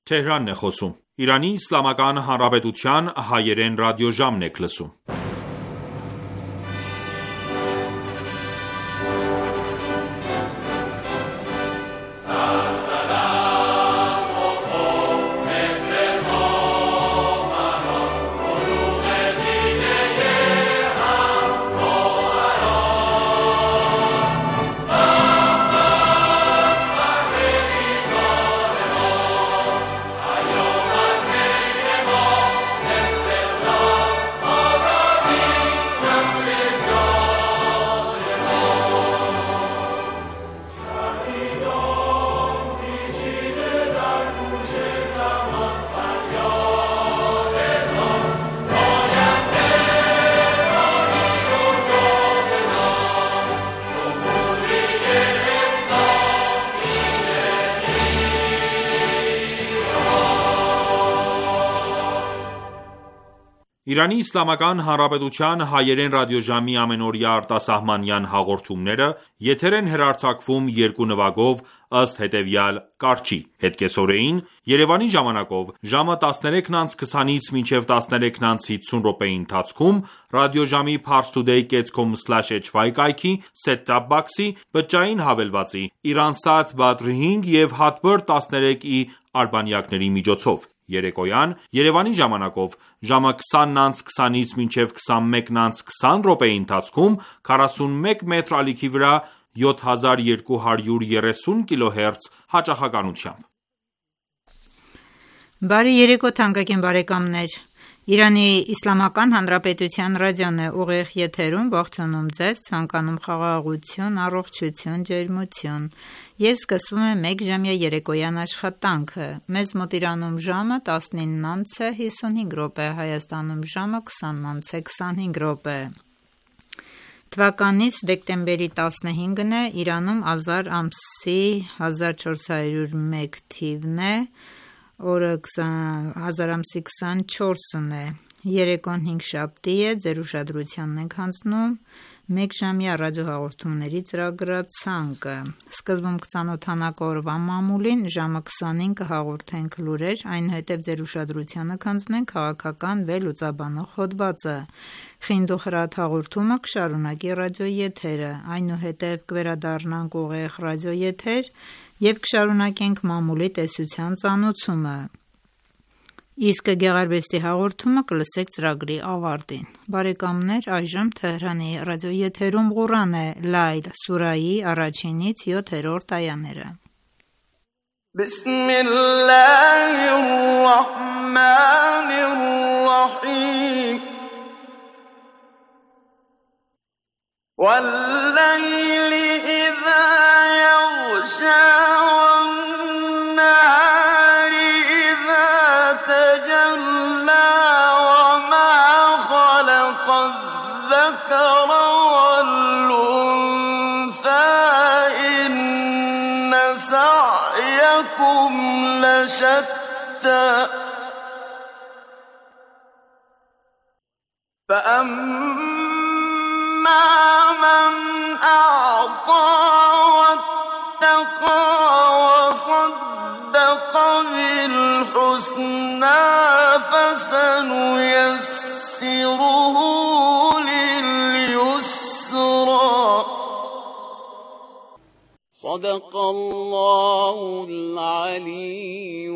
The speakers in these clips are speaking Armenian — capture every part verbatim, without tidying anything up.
Թեհրանն է խոսում։ Իրանի Իսլամական Հանրապետության հայերեն ռադիոժամն եք լսում։ Իրանի Իսլամական Հանրապետության հայերեն ռադիոժամի ամենօրյա արտասահմանյան հաղորդումները եթեր են հեռարձակվում երկու նվագով ըստ հետևյալ կարգի. Հետկեսօրեին Երևանի ժամանակով ժամը տասներեքն քսանից մինչև տասներեքն հինգսուն րոպեի ընթացքում ռադիոժամի parstoday dot com slash h y կայքի set-top box-ի բջջային հավելվածի Iransat Badr հինգ և Hotbird տասներեք E արբանյակների միջոցով։ Երեկոյան Երևանի ժամանակով ժամը քսանն քսանից մինչև քսանմեկն քսան րոպեի ընթացքում քառասունմեկ մետր ալիքի վրա յոթ հազար երկու հարյուր երեսուն կիլոհերց հաճախականությամբ։ Բարի երեկո թանկագին բարեկամներ, Իրանի Իսլամական Հանրապետության ռադիոն է ուղիղ եթերում, ողջունում ձեզ, ցանկանում խաղաղություն, առողջություն, ջերմություն և սկսվում է մեկ ժամյա երեկոյան աշխատանքը։ Մեզ մոտ Իրանում ժամը տասնինն հիսունհինգ րոպե, Հայաստանում ժամը քսանն քսանհինգ րոպե։ Թվականից դեկտեմբերի տասնհինգն է, Իրանում ազար ամսի հազար չորս հարյուր մեկ թիվն է, օրը հազար ամսի քսանչորսն է, երեկոն հինգշաբթի է, ձեր ուշադրությանն ենք հանձնում մեկ ժամյա ռադիոհաղորդումների ծրագրացանկը։ Սկզբում կծանոթանանք օրվա մամուլին, ժամը քսանին կհաղորդենք լուրեր, այնուհետև ձեր ուշադրությանը կհանձնենք քաղաքական վերլուծաբանող հոդվածը։ Խինդ ու խրատ հաղորդումը կշարունակի ռադիոեթերը, այնուհետև կվերադառնանք ուղիղ ռադիոեթեր և կշարունակենք մամուլի տեսության ծանոթումը, իսկ գեղարվեստի հաղորդումը կլսեք ծրագրի ավարտին։ Բարեկամներ, այժմ Թեհրանի ռադիոեթերում Ղուրան է Լայլ սուրայի առաջինից յոթերորդ այաները։ Բիսմիլլահիռռահմանիռռահիմ Վալ-լայլի իզա յղշա شتى فأما من أعطى واتقى وصدق بالحسنى فسنيسره لليسرى صدق الله العلي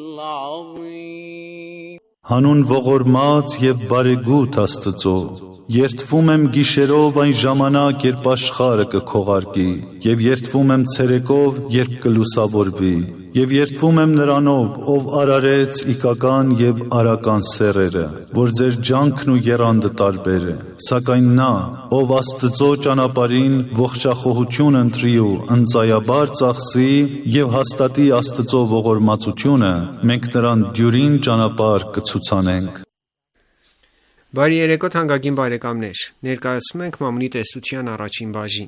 العظيم Հանուն ողորմած և բարեգութ Աստծո, երդվում եմ գիշերով այն ժամանակ, երբ աշխարհը կքողարկի, և երդվում եմ ցերեկով, երբ կլուսավորվի, և երդվում եմ Նրանով, ով արարեց իգական և արական սեռերը, որ ձեր ջանքն ու եռանդը տարբեր է, սակայն նա, ով Աստծո ճանապարհին ողջախոհություն ընտրի ու ընծայաբար ծախսի և հաստատի Աստծո ողորմածությունը, մենք նրան դյուրին ճանապարհ կցուցանենք։ Բարի երեկո թանկագին բարեկամներ, ներկայացնում ենք մամուլի տեսության առաջին բաժին։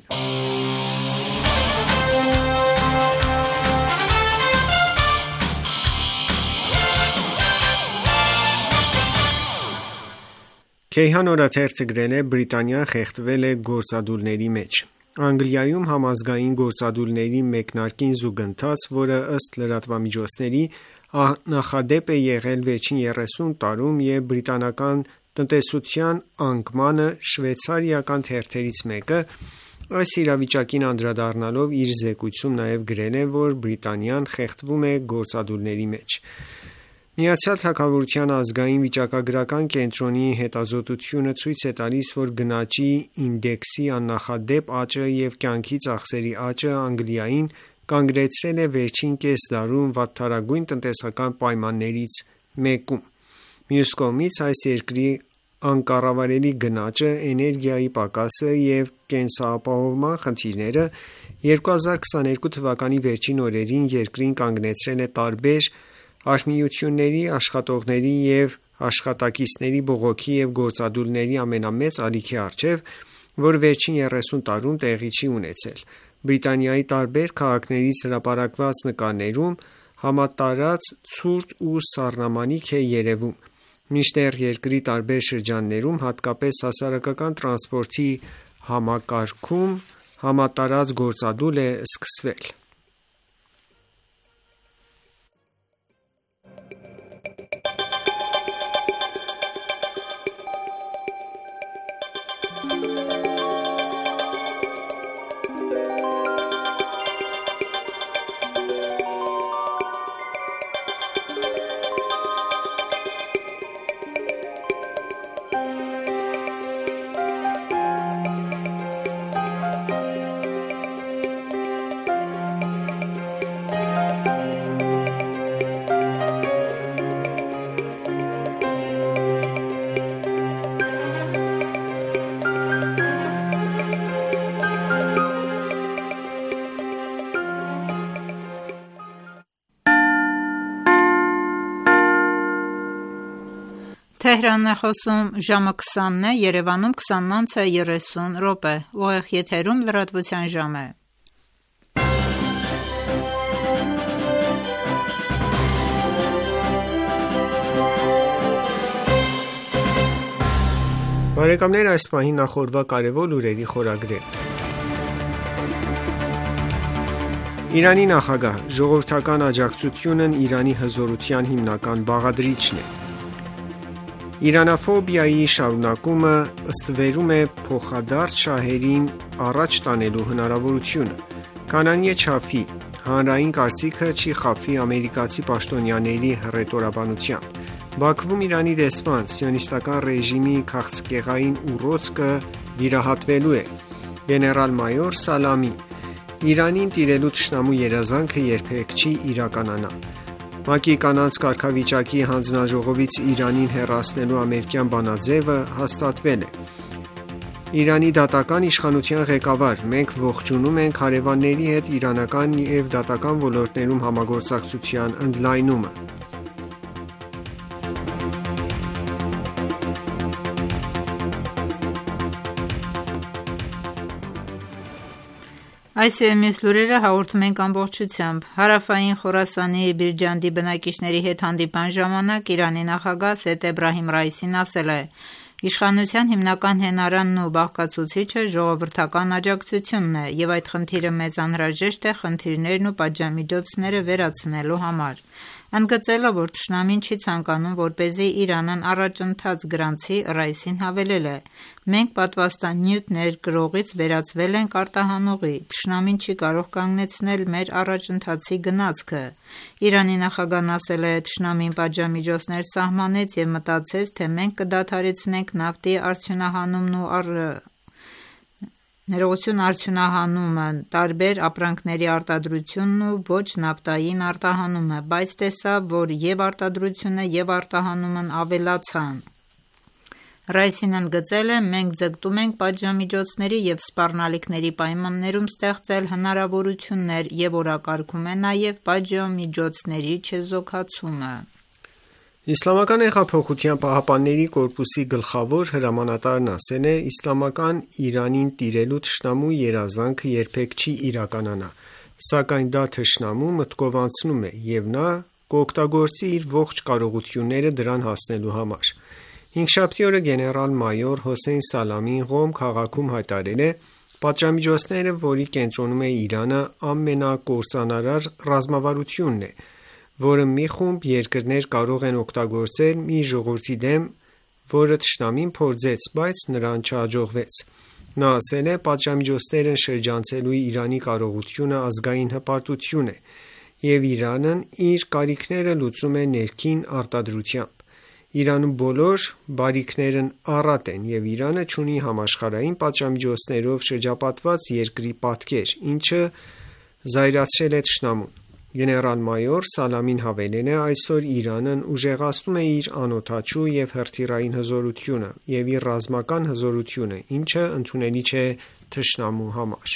Քեյհան օրաթերթը գրել է Բրիտանիան խեղդվել է գործադուլների մեջ։ Անգլիայում համազգային գործադուլների մեկնարկին զուգընթաց, որը ըստ լրատվամիջոցների նախադեպ է եղել վերջին երեսուն տարում և բրիտանական տնտեսության անկմանը շվեյցարիական թերթերից մեկը այս իրավիճակին անդրադառնալով իր զեկույցում նաև գրել է, որ Բրիտանիան խեղդվում է գործադուլների մեջ։ Միացյալ Թագավորության ազգային վիճակագրական կենտրոնի հետազոտությունը ցույց է տալիս, որ գնաճի ինդեքսի աննախադեպ աճը և կյանքի ծախսերի աճը Անգլիային կանգնեցրել է վերջին կես դարում վատթարագույն տնտեսական պայմաններից մեկում։ Մյուս կողմից, այս երկրի անկառավարելի գնաճը, էներգիայի պակասը և կենսապահովման խնդիրները երկու հազար քսաներկու թվականի վերջին օրերին երկրին կանգնեցրել է տարբեր արհմիությունների, աշխատողների և աշխատակիցների բողոքի և գործադուլների ամենամեծ ալիքի առջև, որ վերջին երեսուն տարում տեղի չի ունեցել։ Բրիտանիայի տարբեր քաղաքներից հրապարակված նկարներում համատարած ցուրտ ու սառնամանիք է երևում, մինչդեռ երկրի տարբեր շրջաններում, հատկապես հասարակական տրանսպորտի համակարգում, համատարած գործադուլ է սկսվել։ Թեհրանն է խոսում, ժամը քսանն է, Երևանում քսանն անց է երեսուն րոպե, ուղիղ եթերում լրատվության ժամ է։ Բարեկամներ, այս պահին նախորդվա կարևոր լուրերի խորագրեր։ Իրանի նախագահ. ժողովրդական աջակցությունն Իրանի հզորության հիմնական բաղադրիչն է։ Իրանաֆոբիայի շարունակումը ստվերում է փոխադարձ շահերին առաջ տանելու հնարավորությունը։ Կանանյե Չաֆի. հանրային կարծիքը չի խաբվի ամերիկացի պաշտոնյաների հռետորաբանությամբ։ Բաքվում Իրանի դեսպան. սիոնիստական ռեժիմի քաղցկեղային ուռոցքը վիրահատվելու է։ Գեներալ-մայոր Սալամի. Իրանին տիրելու թշնամու երազանքը երբեք չի իրականանա։ ՄԱԿ-ի կանանց կարգավիճակի հանձնաժողովից Իրանին հեռացնելու ամերիկյան բանաձևը հաստատվել է։ Իրանի դատական իշխանության ղեկավար. մենք ողջունում ենք հարևանների հետ իրանական և դատական ոլորտներում համագործակցության ընդլայնումը։ Այս և մյուս լուրերը հաղորդում ենք ամբողջությամբ։ Հարավային Խորասանի Բիրջանդի բնակիչների հետ հանդիպման ժամանակ Իրանի նախագահ Սեյեդ Էբրահիմ Ռայիսին ասել է. «Իշխանության հիմնական հենարանն ու բաղկացուցիչը ժողովրդական աջակցությունն է, և այդ խնդիրը մեզ անհրաժեշտ է խնդիրներն ու պատժամիջոցները վերացնելու համար»։ Ընդգծելով, որ թշնամին չի ցանկանում, որպեսզի Իրանն առաջընթաց գրանցի, Ռայիսին հավելել է. «Մենք պատվաստանյութ ներկրողից վերածվել ենք արտահանողի, թշնամին չի կարող կանգնեցնել մեր առաջընթացի գնացքը»։ Իրանի նախագահն ասել է. «Թշնամին պատժամիջոցներ սահմանեց և մտածեց, թե մենք կդադարեցնենք նավթի արդյունահանումն ու առ ներողություն արդյունահանումը, տարբեր ապրանքների արտադրությունն ու ոչ նավթային արտահանումը, բայց տեսավ, որ և արտադրությունը և արտահանումն ավելացան»։ Ռայիսին ընդգծել է. «Մենք ձգտում ենք պատժամիջոցների և սպառնալիքների պայմաններում ստեղծել հնարավորություններ և օրակարգում է նաև պատժամիջոցների չեզոքացումը»։ Իսլամական հեղափոխության պահապանների կորպուսի գլխավոր հրամանատարն ասել է. «Իսլամական Իրանին տիրելու թշնամու երազանքը երբեք չի իրականանա, սակայն դա թշնամու մտքով անցնում է, և նա կօգտագործի իր ողջ կարողությունները դրան հասնելու համար»։ Հինգշաբթի օրը գեներալ-մայոր Հոսեյն Սալամին Ղոմ քաղաքում հայտարարել է. «Պատժամիջոցները, որի կենտրոնում է Իրանը, ամենակործանարար ռազմավարությունն է, որը մի խումբ երկրներ կարող են օգտագործել մի ժողովրդի դեմ, որը թշնամին փորձեց, բայց նրան չհաջողվեց։ Նա ասել է. «Պատժամիջոցներն շրջանցելու Իրանի կարողությունը ազգային հպարտություն է, և Իրանն իր կարիքները լուծում է ներքին արտադրությամբ։ Իրանում բոլոր բարիքներն առատ են, և Իրանը չունի համաշխարհային պատժամիջոցներով շրջապատված երկրի պատկեր, ինչը զայրացրել է թշնամուն»։ Գեներալ-մայոր Սալամին հավելել է. «Այսօր Իրանն ուժեղացնում է իր անօդաչու և հրթիռային հզորությունը և իր ռազմական հզորությունը, ինչը ընդունելի չէ թշնամու համար»։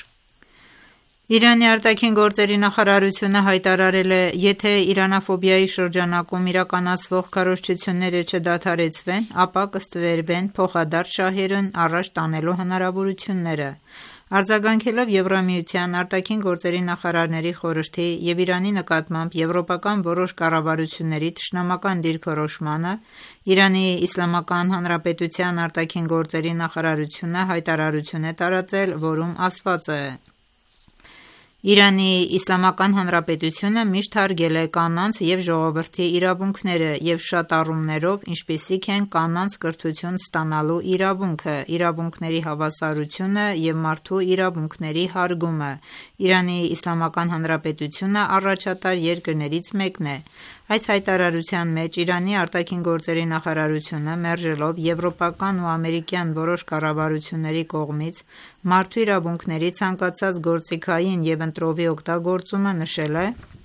Իրանի արտաքին գործերի նախարարությունը հայտարարել է. «Եթե իրանաֆոբիայի շրջանակում իրականացվող քարոզչությունները չդադարեցվեն, ապա կստվերվեն փոխադարձ շահերն առաջ տանելու հնարավորությունները»։ Արձագանքելով Եվրամիության արտաքին գործերի նախարարների խորհրդի և Իրանի նկատմամբ եվրոպական որոշ կառավարությունների թշնամական դիրքորոշմանը, Իրանի Իսլամական Հանրապետության արտաքին գործերի նախարարությունը հայտարարություն է տարածել, որում ասված է. «Իրանի Իսլամական Հանրապետությունը միշտ հարգել է կանանց և ժողովրդի իրավունքները և շատ առումներով, ինչպիսիք են կանանց կրթություն ստանալու իրավունքը, իրավունքների հավասարությունը և մարդու իրավունքների հարգումը։ Իրանի Իսլամական Հանրապետությունը առաջատար երկրներից մեկն է»։ Այս հայտարարության մեջ Իրանի արտաքին գործերի նախարարությունը, մերժելով եվրոպական ու ամերիկյան որոշ կառավարությունների կողմից մարդու իրավունքների ցանկացած գործիքային և ընտրովի օգտագործումը, նշել է.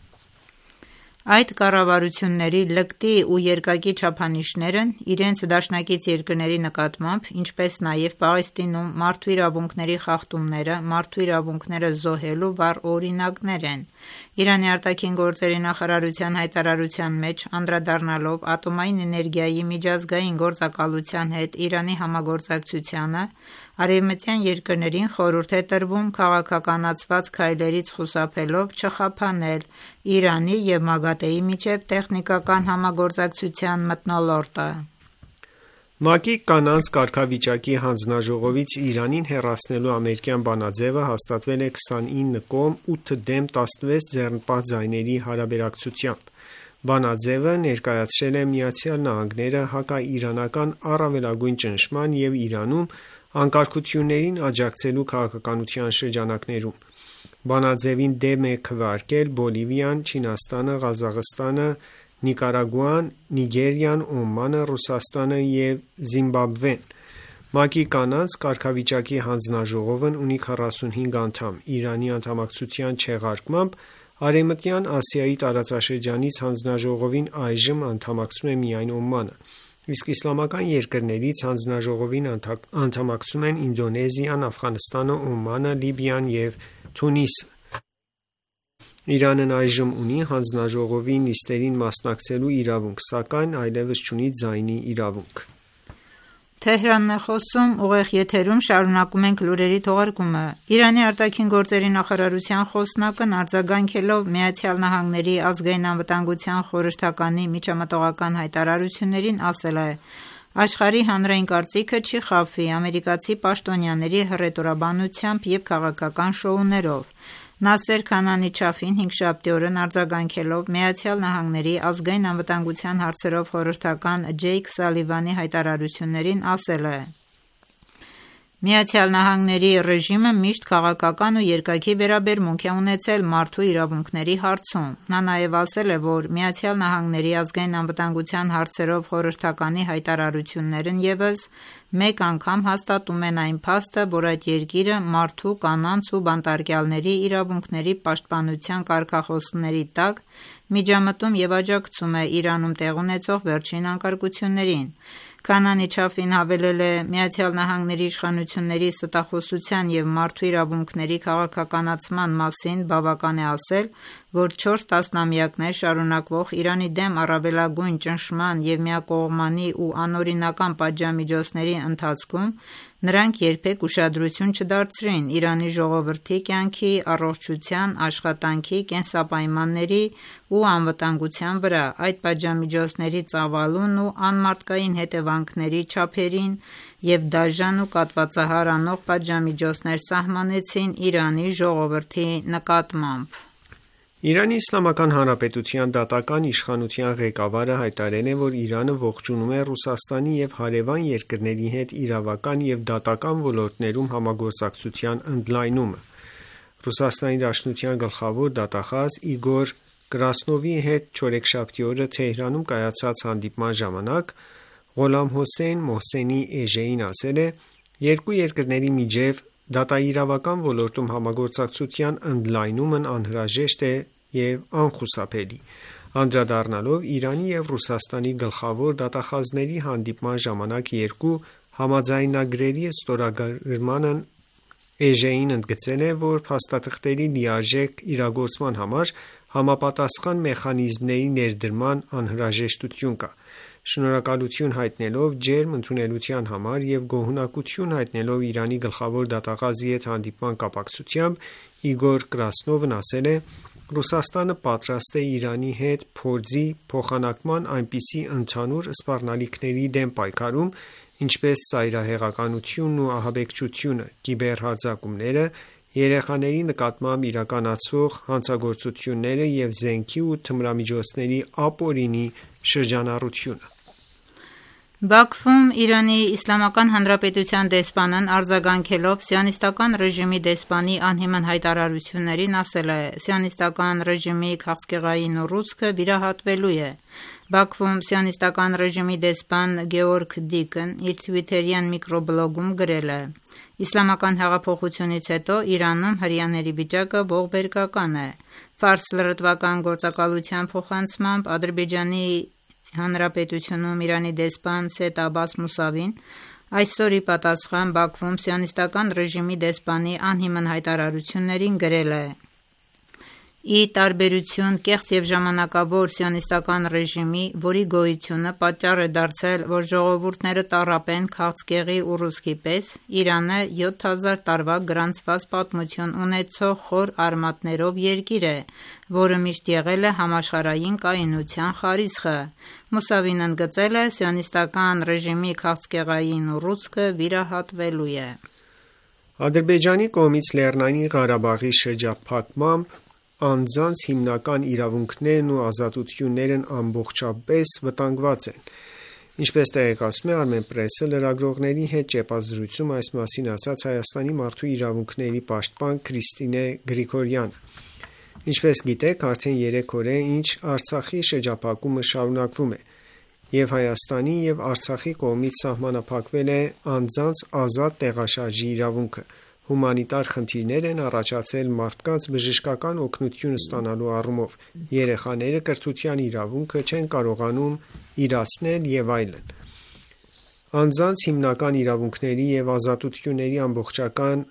«Այդ կառավարությունների լկտի ու երկակի չափանիշներն իրենց դաշնակից երկրների նկատմամբ, ինչպես նաև Պաղեստինում մարդու իրավունքների խախտումները մարդու իրավունքները զոհելու վառ օրինակներ են»։ Իրանի արտաքին գործերի նախարարության հայտարարության մեջ, անդրադառնալով ատոմային էներգիայի միջազգային գործակալության հետ Իրանի համագործակցությանը, արևմտյան երկրներին խորհուրդ է տրվում քաղաքականացված քայլերից խուսափելով չխափանել Իրանի և ՄԱԳԱՏԷ-ի միջև տեխնիկական համագործակցության մթնոլորտը։ ՄԱԿ-ի կանանց կարգավիճակի հանձնաժողովից Իրանին հեռացնելու ամերիկյան բանաձևը հաստատվել է քսանինը կողմ ութ դեմ տասնվեց ձեռնպահ ձայների հարաբերակցությամբ։ Բանաձևը ներկայացրել է Միացյալ Նահանգները հակաիրանական առավելագույն ճնշման և Իրանում անկարգություններին աջակցելու քաղաքականության շրջանակներում։ Բանաձևին դեմ է քվեարկել Բոլիվիան, Չինաստանը, Ղազախստանը, Նիկարագուան, Նիգերիան, Օմանը, Ռուսաստանը և Զիմբաբվեն։ ՄԱԿ-ի կանանց կարգավիճակի հանձնաժողովն ունի քառասունհինգ անդամ։ Իրանի անդամակցության չեղարկմամբ Արևմտյան Ասիայի տարածաշրջանից հանձնաժողովին այժմ անդամակցում է միայն Օմանը, իսկ իսլամական երկրներից հանձնաժողովին անդամակցում են Ինդոնեզիան, Աֆղանստանը, Օմանը, Լիբիան և Թունիսը։ Իրանն այժմ ունի հանձնաժողովի նիստերին մասնակցելու իրավունք, սակայն այլևս չունի ձայնի իրավունք։ Իրանի արտաքին գործերի նախարարության խոսնակն արձագանքելով ԱՄՆ Ազգային անվտանգության խորհրդականի միջամտողական հայտարարություններին, ասել է. «Աշխարհի հանրային կարծիքը չի խաբվի ամերիկացի պաշտոնյաների հռետորաբանությամբ և քաղաքական շոուներով»։ Նասեր Քանանի Չաֆին հինգշաբթի օրն արձագանքելով ԱՄՆ Ազգային անվտանգության հարցերով խորհրդական Ջեյք Սալիվանի հայտարարություններին, ասել է. «ԱՄՆ ռեժիմը միշտ քաղաքական ու երկակի վերաբերմունք է ունեցել մարդու իրավունքների հարցում»։ Նա նաև ասել է, որ ԱՄՆ Ազգային անվտանգության հարցերով խորհրդականի հայտարարություններն ևս մեկ անգամ հաստատում են այն փաստը, որ այդ երկիրը մարդու, կանանց ու բանտարկյալների իրավունքների պաշտպանության կարգախոսների տակ միջամտում և աջակցում է Իրանում տեղի ունեցող վերջին անկարգություններին։ Քանանի Չաֆին հավելել է. «ԱՄՆ իշխանությունների ստախոսության և մարդու իրավունքների քաղաքականացման մասին բավական է ասել, որ չորս տասնամյակներ շարունակվող Իրանի դեմ առավելագույն ճնշման և միակողմանի ու անօրինական պատժամիջոցների ընթացքում նրանք երբեք ուշադրություն չդարձրին Իրանի ժողովրդի կյանքի, առողջության, աշխատանքի, կենսապայմանների ու անվտանգության վրա, այդ պատժամիջոցների ծավալուն ու անմարդկային հետևանքների չափերին և դաժան ու կատվածահար անող պատժամիջոցներ սահմանեցին Իրանի ժողովրդի նկատմամբ»։ Իրանի Իսլամական Հանրապետության դատական իշխանության ղեկավարը հայտարարել է, որ Իրանը ողջունում է Ռուսաստանի և հարևան երկրների հետ իրավական և դատական ոլորտներում համագործակցության ընդլայնումը։ Ռուսաստանի Դաշնության գլխավոր դատախազ Իգոր Կրասնովի հետ չորեքշաբթի օրը Թեհրանում կայացած հանդիպման ժամանակ Ղոլամ Հոսեյն Մոհսենի Էժեին ասել է. «Երկու երկրների միջև դատաիրավական ոլորտում համագործակցության ընդլայնումն անհրաժեշտ է և անխուսափելի»։ Անդրադառնալով Իրանի և Ռուսաստանի գլխավոր դատախազների հանդիպման ժամանակ երկու համաձայնագրերի ստորագրմանն Էժեին ընդգծել է, որ փաստաթղթերի լիարժեք իրագործման համար համապատասխան մեխանիզմների ներդրման անհրաժեշտություն կա։ Շնորհակալություն հայտնելով ջերմ ընդունելության համար և գոհունակություն հայտնելով Իրանի գլխավոր դատախազի հետ հանդիպման կապակցությամբ Իգոր Կրասնովն ասել է. «Ռուսաստանը պատրաստ է Իրանի հետ փորձի փոխանակման այնպիսի ընդհանուր սպառնալիքների դեմ պայքարում, ինչպես ծայրահեղությունն ու ահաբեկչությունը, կիբերհարձակումները, երեխաների նկատմամբ իրականացվող հանցագործությունները և զենքի ու թմրամիջոցների ապօրինի շրջանառությունը»։ Բաքվում Իրանի Իսլամական Հանրապետության դեսպանն արձագանքելով Սիոնիստական ռեժիմի դեսպանի անհիմն հայտարարություններին ասել է. «Սիոնիստական ռեժիմի քաղցկեղային ուռուցքը վիրահատվելու է»։ Բաքվում Սիոնիստական ռեժիմի դեսպան Գեորգ Դիկն իր թվիթերյան միկրոբլոգում գրել է. «Իսլամական հեղափոխությունից հետո Իրանում հրեաների վիճակը ողբերգական է»։ Ֆարս լրատվական գործակալության փոխանցմամբ Ադրբեջանի Հանրապետությունում Իրանի դեսպան Սեյեդ Աբբաս Մուսավին այսօր ի պատասխան Բաքվում Սիոնիստական ռեժիմի դեսպանի անհիմն հայտարարություններին գրել է. «Ի տարբերություն կեղծ և ժամանակավոր Սիոնիստական ռեժիմի, որի գոյությունը պատճառ է դարձել, որ ժողովուրդները տառապեն քաղցկեղի ուռուցքի պես, Իրանը յոթ հազար տարվա գրանցված պատմություն ունեցող խոր արմատներով երկիր է, որը միշտ եղել է համաշխարհային կայունության խարիսխը»։ Մուսավին ընդգծել է. «Սիոնիստական ռեժիմի քաղցկեղային ուռուցքը վիրահատվելու է»։ Ադրբեջանի կողմից Լեռնային Ղարաբաղի շրջափակմամբ անձանց հիմնական իրավունքներն ու ազատություններն ամբողջապես վտանգված են։ Ինչպես տեղեկացնում է Armenpress-ը, լրագրողների հետ ճեպազրույցում այս մասին ասաց Հայաստանի մարդու իրավունքների պաշտպան Քրիստինե Գրիգորյանը։ Ինչպես գիտեք, արդեն երեք օր է, ինչ Արցախի շրջափակումը շարունակվում է, և Հայաստանի և Արցախի կողմից սահմանափակվել է անձանց ազատ տեղաշարժի իրավունքը։ Հումանիտար խնդիրներ են առաջացել մարդկանց բժշկական օգնություն ստանալու առումով, երեխաները կրթության իրավունքը չեն կարողանում իրացնել և այլն։ Անձանց հիմնական իրավունքների և ազատությունների ամբողջական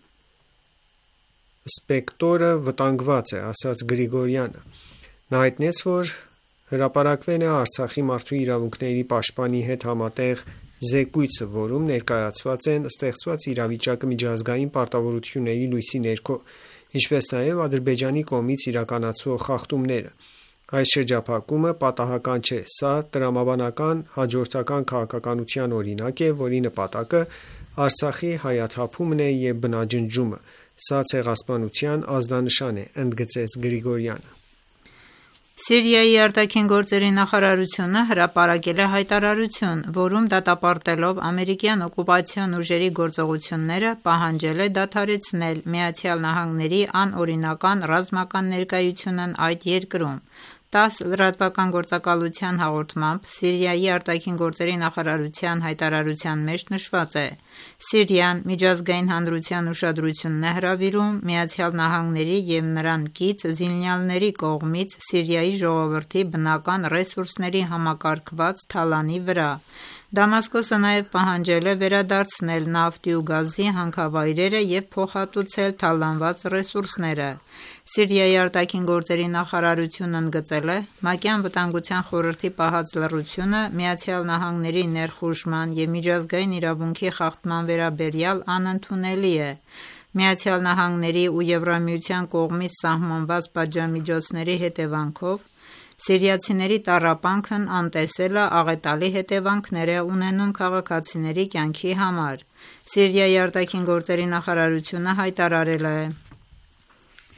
սպեկտրը վտանգված է, ասաց Գրիգորյանը։ Նա հայտնեց, որ հրապարակվել է Արցախի մարդու իրավունքների պաշտպանի հետ համատեղ զեկույցը, որում ներկայացված են ստեղծված իրավիճակը միջազգային պարտավորությունների լույսի ներքո, ինչպես նաև Ադրբեջանի կողմից իրականացվող խախտումները։ Այս շրջափակումը պատահական չէ, սա տրամաբանական հաջորդական քաղաքականության օրինակ է, որի նպատակը Արցախի հայաթափումն է և բնաջնջումը։ Սա ցեղասպանության ազդանշան է, ընդգծեց Գրիգորյանը։ Սիրիայի արտաքին գործերի նախարարությունը հրապարակել է հայտարարություն, որում դատապարտելով ամերիկյան օկուպացիոն ուժերի գործողությունները պահանջել է դադարեցնել Միացյալ Նահանգների անօրինական ռազմական ներկայությունն այդ երկրում։ ՏԱՍՍ լրատվական գործակալության հաղորդմամբ Սիրիայի արտաքին գործերի նախարարության հայտարարության մեջ նշված է. «Սիրիան միջազգային հանրության ուշադրությունն է հրավիրում Միացյալ Նահանգների և նրան կից զինյալների կողմից Սիրիայի ժողովրդի բնական ռեսուրսների համակարգված թալանի վրա»։ Դամասկոսը նաև պահանջել է վերադարձնել նավթի ու գազի հանքավայրերը և փոխհատուցել թալանված ռեսուրսները։ Սիրիայի արտաքին գործերի նախարարությունն ընդգծել է. «ՄԱԿ-յան Վտանգության խորհրդի պահած լռությունը Միացյալ Նահանգների ներխուժման և միջազգային իրավունքի խախտման վերաբերյալ անընդունելի է։ Միացյալ Նահանգների ու Եվրամիության կողմից սահմանված պատժամիջոցների հետևանքով սիրիացիների տառապանքն անտեսել է աղետալի հետևանքներ է ունենում քաղաքացիների կյանքի համար»։ Սիրիայի արտաքին գործերի նախարարությունը հայտարարել է.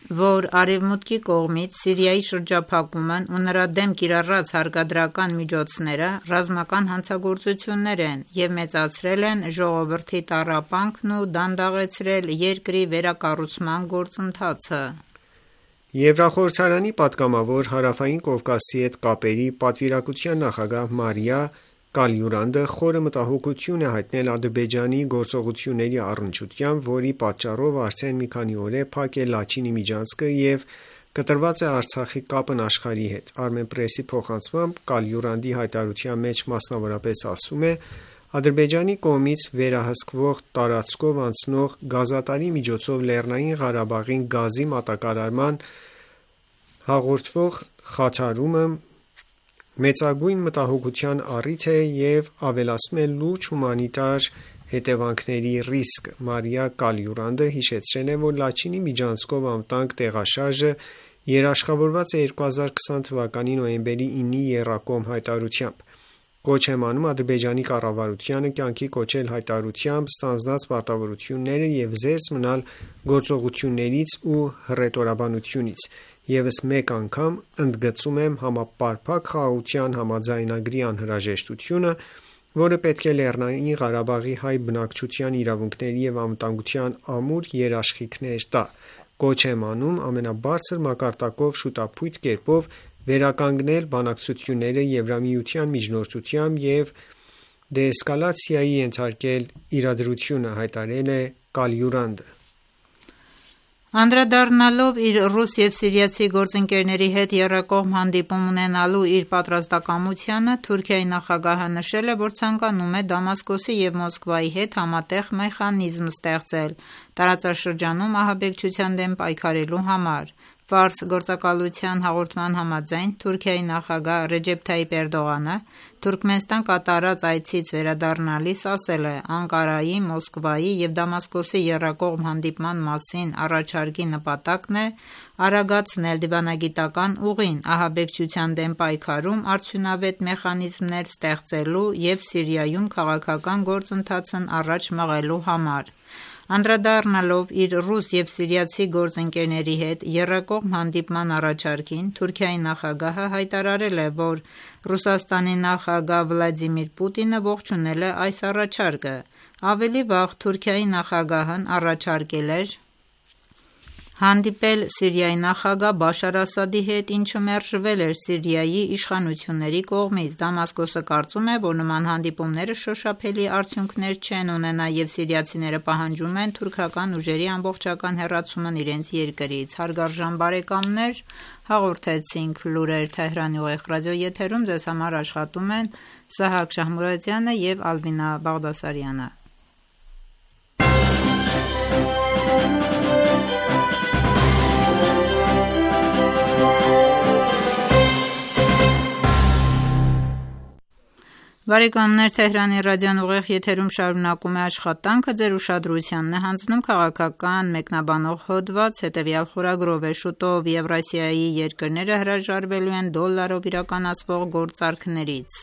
որ Արևմուտքի կողմից Սիրիայի շրջափակումն ու նրա դեմ կիրառած հարկադրական միջոցները ռազմական հանցագործություններ են և մեծացրել են ժողովրդի տառապանքն ու դանդաղեցրել երկրի վերակառուցման գործընթացը։ Եվրախորհրդարանի պատգամավոր Հարավային Կովկասի հետ կապերի պատվիրակության նախագահ Մարիա Կալյուրանդը խորը մտահոգություն է հայտնել Ադրբեջանի գործողությունների առնչությամբ, որի պատճառով արդեն մի քանի օր է փակ է Լաչինի միջանցքը և կտրված է Արցախի կապն աշխարհի հետ։ Armenpress-ի փոխանցմամբ Կալյուրանդի հայտարարության մեջ մասնավորապես ասում է. Ադրբեջանի կողմից վերահսկվող տարածքով անցնող գազատարի միջոցով Լեռնային Ղարաբաղին գազի մատակարարման հաղորդվող խաթարումը մեծագույն մտահոգության առիթ է և ավելացնում է լուրջ հումանիտար հետևանքների ռիսկ։ Մարիա Կալյուրանդը հիշեցրել է, որ Լաչինի միջանցքով անվտանգ տեղաշարժը երաշխավորված է երկու հազար քսան թվականի նոյեմբերի ինի եռակողմ հայտարարությամբ։ Կոչ եմ անում Ադրբեջանի կառավարությանը կյանքի կոչել հայտարարությամբ ստանձնած պարտավորությունները և զերծ մնալ գործողություններից ու հռետորաբանությունից։ Եվս մեկ անգամ ընդգծում եմ համապարփակ խաղաղության համաձայնագրի անհրաժեշտությունը, որը պետք է Լեռնային Ղարաբաղի հայ բնակչության իրավունքների և անվտանգության ամուր երաշխիքներ տա։ Կոչ եմ անում ամենաբարձր մակարդակով շուտափույթ կերպով վերականգնել բանակցությունները Եվրամիության միջնորդությամբ և դեէսկալացիայի ենթարկել իրադրությունը, հայտարարել է Կալյուրանդը։ Անդրադառնալով իր ռուս և սիրիացի գործընկերների հետ եռակողմ հանդիպում ունենալու իր պատրաստակամությանը, Թուրքիայի նախագահը նշել է, որ ցանկանում է Դամասկոսի և Մոսկվայի հետ համատեղ մեխանիզմ ստեղծել տարածաշրջանում ահաբեկչության դեմ պայքարելու համար։ Ֆարս գործակալության հաղորդման համաձայն Թուրքիայի նախագահ Ռեջեփ Թայիփ Էրդողանը Թուրքմենստան կատարած այցից վերադառնալիս ասել է. Անկարայի, Մոսկվայի և Դամասկոսի եռակողմ հանդիպման մասին առաջարկի նպատակն է արագացնել դիվանագիտական ուղին ահաբեկչության դեմ պայքարում արդյունավետ մեխանիզմներ ստեղծելու և Սիրիայում քաղաքական գործընթացն առաջ մղելու համար։ Անդրադառնալով իր ռուս և սիրիացի գործընկերների հետ եռակողմ հանդիպման առաջարկին, Թուրքիայի նախագահը հայտարարել է, որ Ռուսաստանի նախագահ Վլադիմիր Պուտինը ողջունել է այս առաջարկը։ Ավելի վաղ Թուրքիայի նախագահն առաջարկել էր հանդիպել Սիրիայի նախագահ Բաշար Ասադի հետ, ինչը մերժվել էր Սիրիայի իշխանությունների կողմից։ Դամասկոսը կարծում է, որ նման հանդիպումները շոշափելի արդյունքներ չեն ունենա և սիրիացիները պահանջում են թուրքական ուժերի ամբողջական հեռացումն իրենց երկրից։ Հարգարժան բարեկամներ, հաղորդեցինք լուրեր Թեհրանի ուղիղ ռադիոեթերում, ձեզ համար աշխատում են Սահակ Շահմուրադյանը և Ալբինա Բաղդասարյանը։ Բարեկամներ, Թեհրանի ռադիոն ուղիղ եթերում շարունակում է աշխատանքը, ձեր ուշադրությանն է հանձնում քաղաքական մեկնաբանող հոդված, հետևյալ խորագրով է. շուտով Եվրասիայի երկրները հրաժարվելու են դոլարով իրականացվող գործարքներից։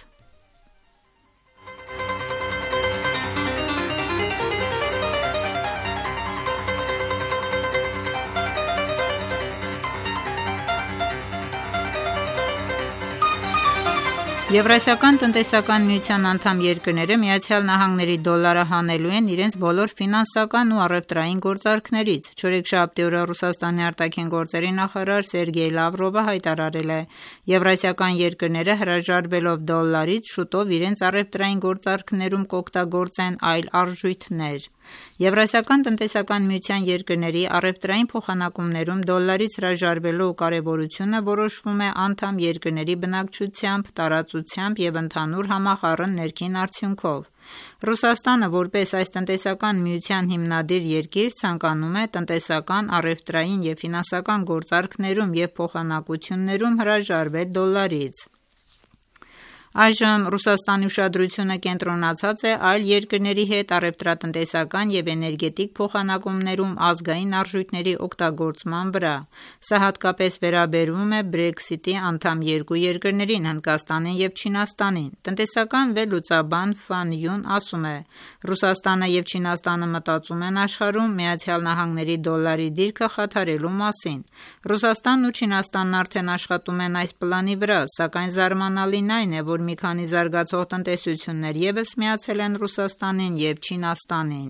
Եվրասիական տնտեսական միության անդամ երկրները Միացյալ Նահանգների դոլարը հանելու են իրենց բոլոր ֆինանսական ու առևտրային գործարքներից։ Չորեքշաբթի օրը Ռուսաստանի արտաքին գործերի նախարար Սերգեյ Լավրովը հայտարարել է. Եվրասիական երկրները հրաժարվելով դոլարից շուտով իրենց առևտրային գործարքներում կօգտագործեն այլ արժույթներ։ Եվրասիական տնտեսական միության երկրների առևտրային փոխանակումներում դոլարից հրաժարվելու կարևորությունը որոշվում է անդամ երկրների բնակչությամբ, տարածությամբ և ընդհանուր համախառն ներքին արդյունքով։ Ռուսաստանը, որպես այս տնտեսական միության հիմնադիր երկիր, ցանկանում է տնտեսական, առևտրային և ֆինանսական գործարքներում և փոխանակություններում հրաժարվել դոլարից։ Այժմ Ռուսաստանի ուշադրությունը կենտրոնացած է այլ երկրների հետ առևտրատնտեսական և էներգետիկ փոխանակումներում ազգային արժույթների օգտագործման վրա: Սա հատկապես վերաբերվում է Brexit-ի անդամ երկու երկրներին՝ Հնդկաստանին և Չինաստանին: Տնտեսական վերլուծաբան Ֆան Յուն ասում է. «Ռուսաստանը և Չինաստանը մտածում են աշխարհում ԱՄՆ-ի դոլարի դիրքը խաթարելու մասին: Ռուսաստանն ու Չինաստանն արդեն աշխատում են այս պլանի վրա, սակայն զարմանալին այն է, որ մի քանի զարգացող տնտեսություններ ևս միացել են Ռուսաստանին և Չինաստանին»: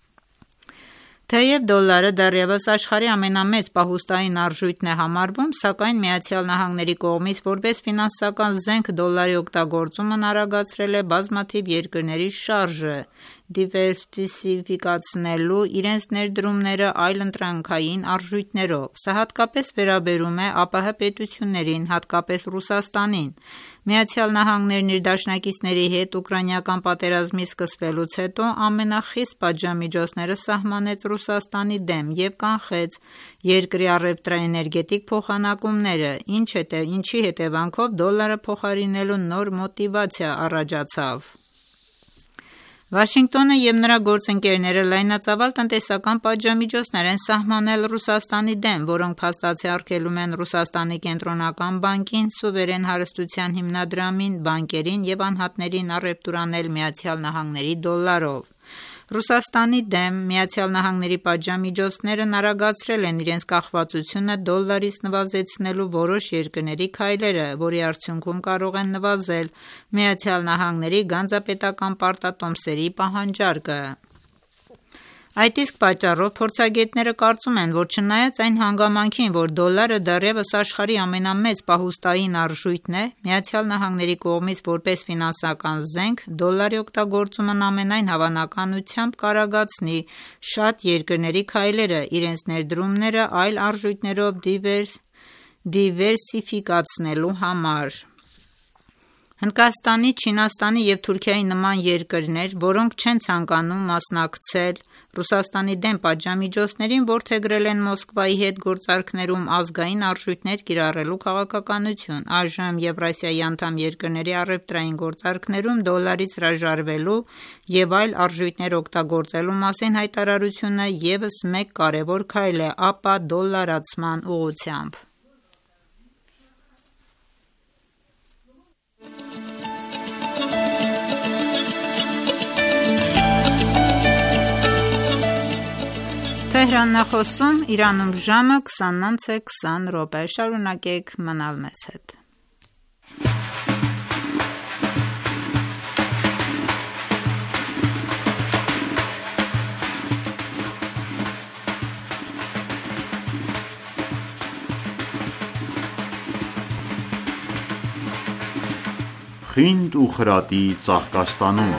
Թեև դոլարը դեռևս աշխարհի ամենամեծ պահուստային արժույթն է համարվում, սակայն ԱՄՆ-ի կողմից որպես ֆինանսական զենք դոլարի օգտագործումն արագացրել է բազմաթիվ երկրների շարժը դիվերսիֆիկացնելու իրենց ներդրումները այլընտրանքային արժույթներով: Սա հատկապես վերաբերում է ԱՊՀ պետություններին, հատկապես Ռուսաստանին: ԱՄՆ-ն իր դաշնակիցների հետ ուկրաինական պատերազմի սկսվելուց հետո ամենախիստ պատժամիջոցները սահմանեց Ռուսաստանի դեմ և կանխեց երկրի առևտրա-էներգետիկ փոխանակումները, ինչի հետևանքով դոլարը փոխարինելու նոր մոտիվացիա առաջացավ: Վաշինգտոնը և նրա գործընկերները լայնածավալ տնտեսական պատժամիջոցներ են սահմանել Ռուսաստանի դեմ, որոնք փաստացի արգելում են Ռուսաստանի կենտրոնական բանկին, սուվերեն հարստության հիմնադրամին, բանկերին և անհատներին առևտուր անել ԱՄՆ-ի դոլարով: Ռուսաստանի դեմ ԱՄՆ-ի պատժամիջոցներն արագացրել են իրենց կախվածությունը դոլարից նվազեցնելու որոշ երկրների քայլերը, որի արդյունքում կարող են նվազել ԱՄՆ-ի գանձապետական պարտատոմսերի պահանջարկը: Այդ իսկ պատճառով փորձագետները կարծում են, որ չնայած այն հանգամանքին, որ դոլարը դեռևս աշխարհի ամենամեծ պահուստային արժույթն է, ԱՄՆ-ի կողմից որպես ֆինանսական զենք, դոլարի օգտագործումն ամենայն հավանականությամբ կարագացնի շատ երկրների քայլերը իրենց ներդրումները այլ արժույթներով դիվերսիֆիկացնելու համար: Հնդկաստանի, Չինաստանի և Թուրքիայի նման երկրներ, որոնք չեն ցանկանում մասնակցել Ռուսաստանի դեմ պատժամիջոցներին, որդեգրել են Մոսկվայի հետ գործարքներում ազգային արժույթներ կիրառելու քաղաքականություն: Այժմ Եվրասիայի անդամ երկրների առևտրային գործարքներում դոլարից հրաժարվելու և այլ արժույթներ օգտագործելու մասին հայտարարությունը ևս մեկ կարևոր քայլ է ապադոլարացման ուղղությամբ: Խինդ ու խրատի ծաղկաստանում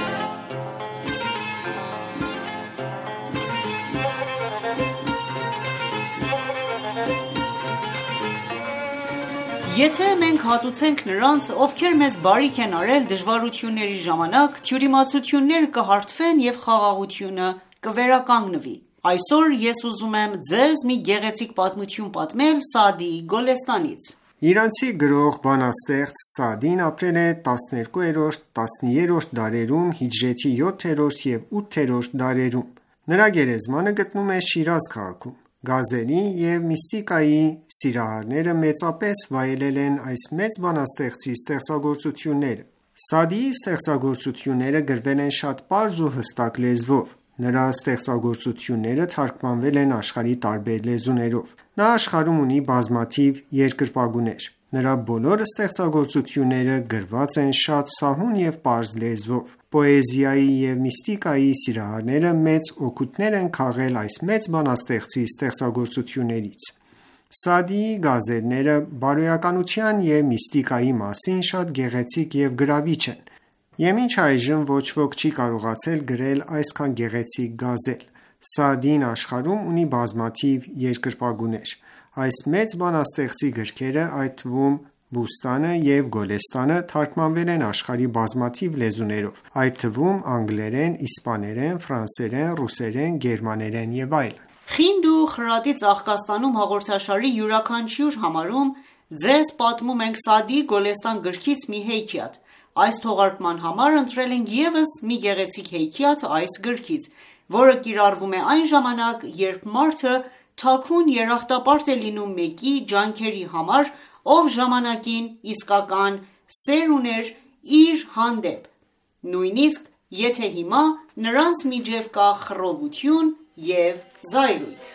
Եթե մենք հատուցենք նրանց, ովքեր մեզ բարիք են արել դժվարությունների ժամանակ, թյուրիմացությունները կհարթվեն և խաղաղությունը կվերականգնվի: Այսօր ես ուզում եմ ձեզ մի գեղեցիկ պատմություն պատմել Սաադիի Գոլեստանից: Իրանցի գրող, բանաստեղծ Սաադին ապրել է տասներկուերորդ - տասներորդ դարերում հիջրեթի յոթերորդ և ութերորդ դարերում: Նրա գերեզմանը գտնվում է Շիրազ քաղաքում: Գազելի և միստիկայի սիրահարները մեծապես վայելել են այս մեծ բանաստեղծի ստեղծագործությունները: Սաադիի ստեղծագործությունները գրվել են շատ պարզ ու հստակ լեզվով: Նրա ստեղծագործությունները թարգմանվել են աշխարհի տարբեր լեզուներով: Նա աշխարհում ունի բազմաթիվ երկրպագուներ: Նրա բոլոր ստեղծագործությունները գրված են շատ սահուն և պարզ լեզվով: Պոեզիայի և միստիկայի սիրահարները մեծ օգուտներ են քաղել այս մեծ բանաստեղծի ստեղծագործություններից: Սաադիի գազելները բարոյականության և միստիկայի մասին շատ գեղեցիկ և գրավիչ են: Եվ մինչ այժմ ոչ ոք չի կարողացել գրել այսքան գեղեցիկ գազել: Սաադին աշխարհում ունի բազմաթիվ երկրպագուներ: Այս մեծ բանաստեղծի գրքերը, այդ թվում Բուստանը և Գոլեստանը, թարգմանվել են աշխարհի բազմաթիվ լեզուներով, այդ թվում անգլերեն, իսպաներեն, ֆրանսերեն, ռուսերեն, գերմաներեն և այլն: «Խինդ ու խրատի ծաղկաստանում» հաղորդաշարի յուրաքանչյուր համարում ձեզ պատմում ենք Սաադիի Գոլեստան գրքից մի հեքիաթ, Այս թողարկման համար ընտրել ենք ևս մի գեղեցիկ հեքիաթ այս գրքից, որը կիրառվում է այն ժամանակ, երբ մարդը թաքուն երախտապարտ է լինում մեկի ջանքերի համար, ով ժամանակին իսկական սեր ուներ իր հանդեպ, նույնիսկ եթե հիմա նրանց միջև կա խռովություն և զայրույթ։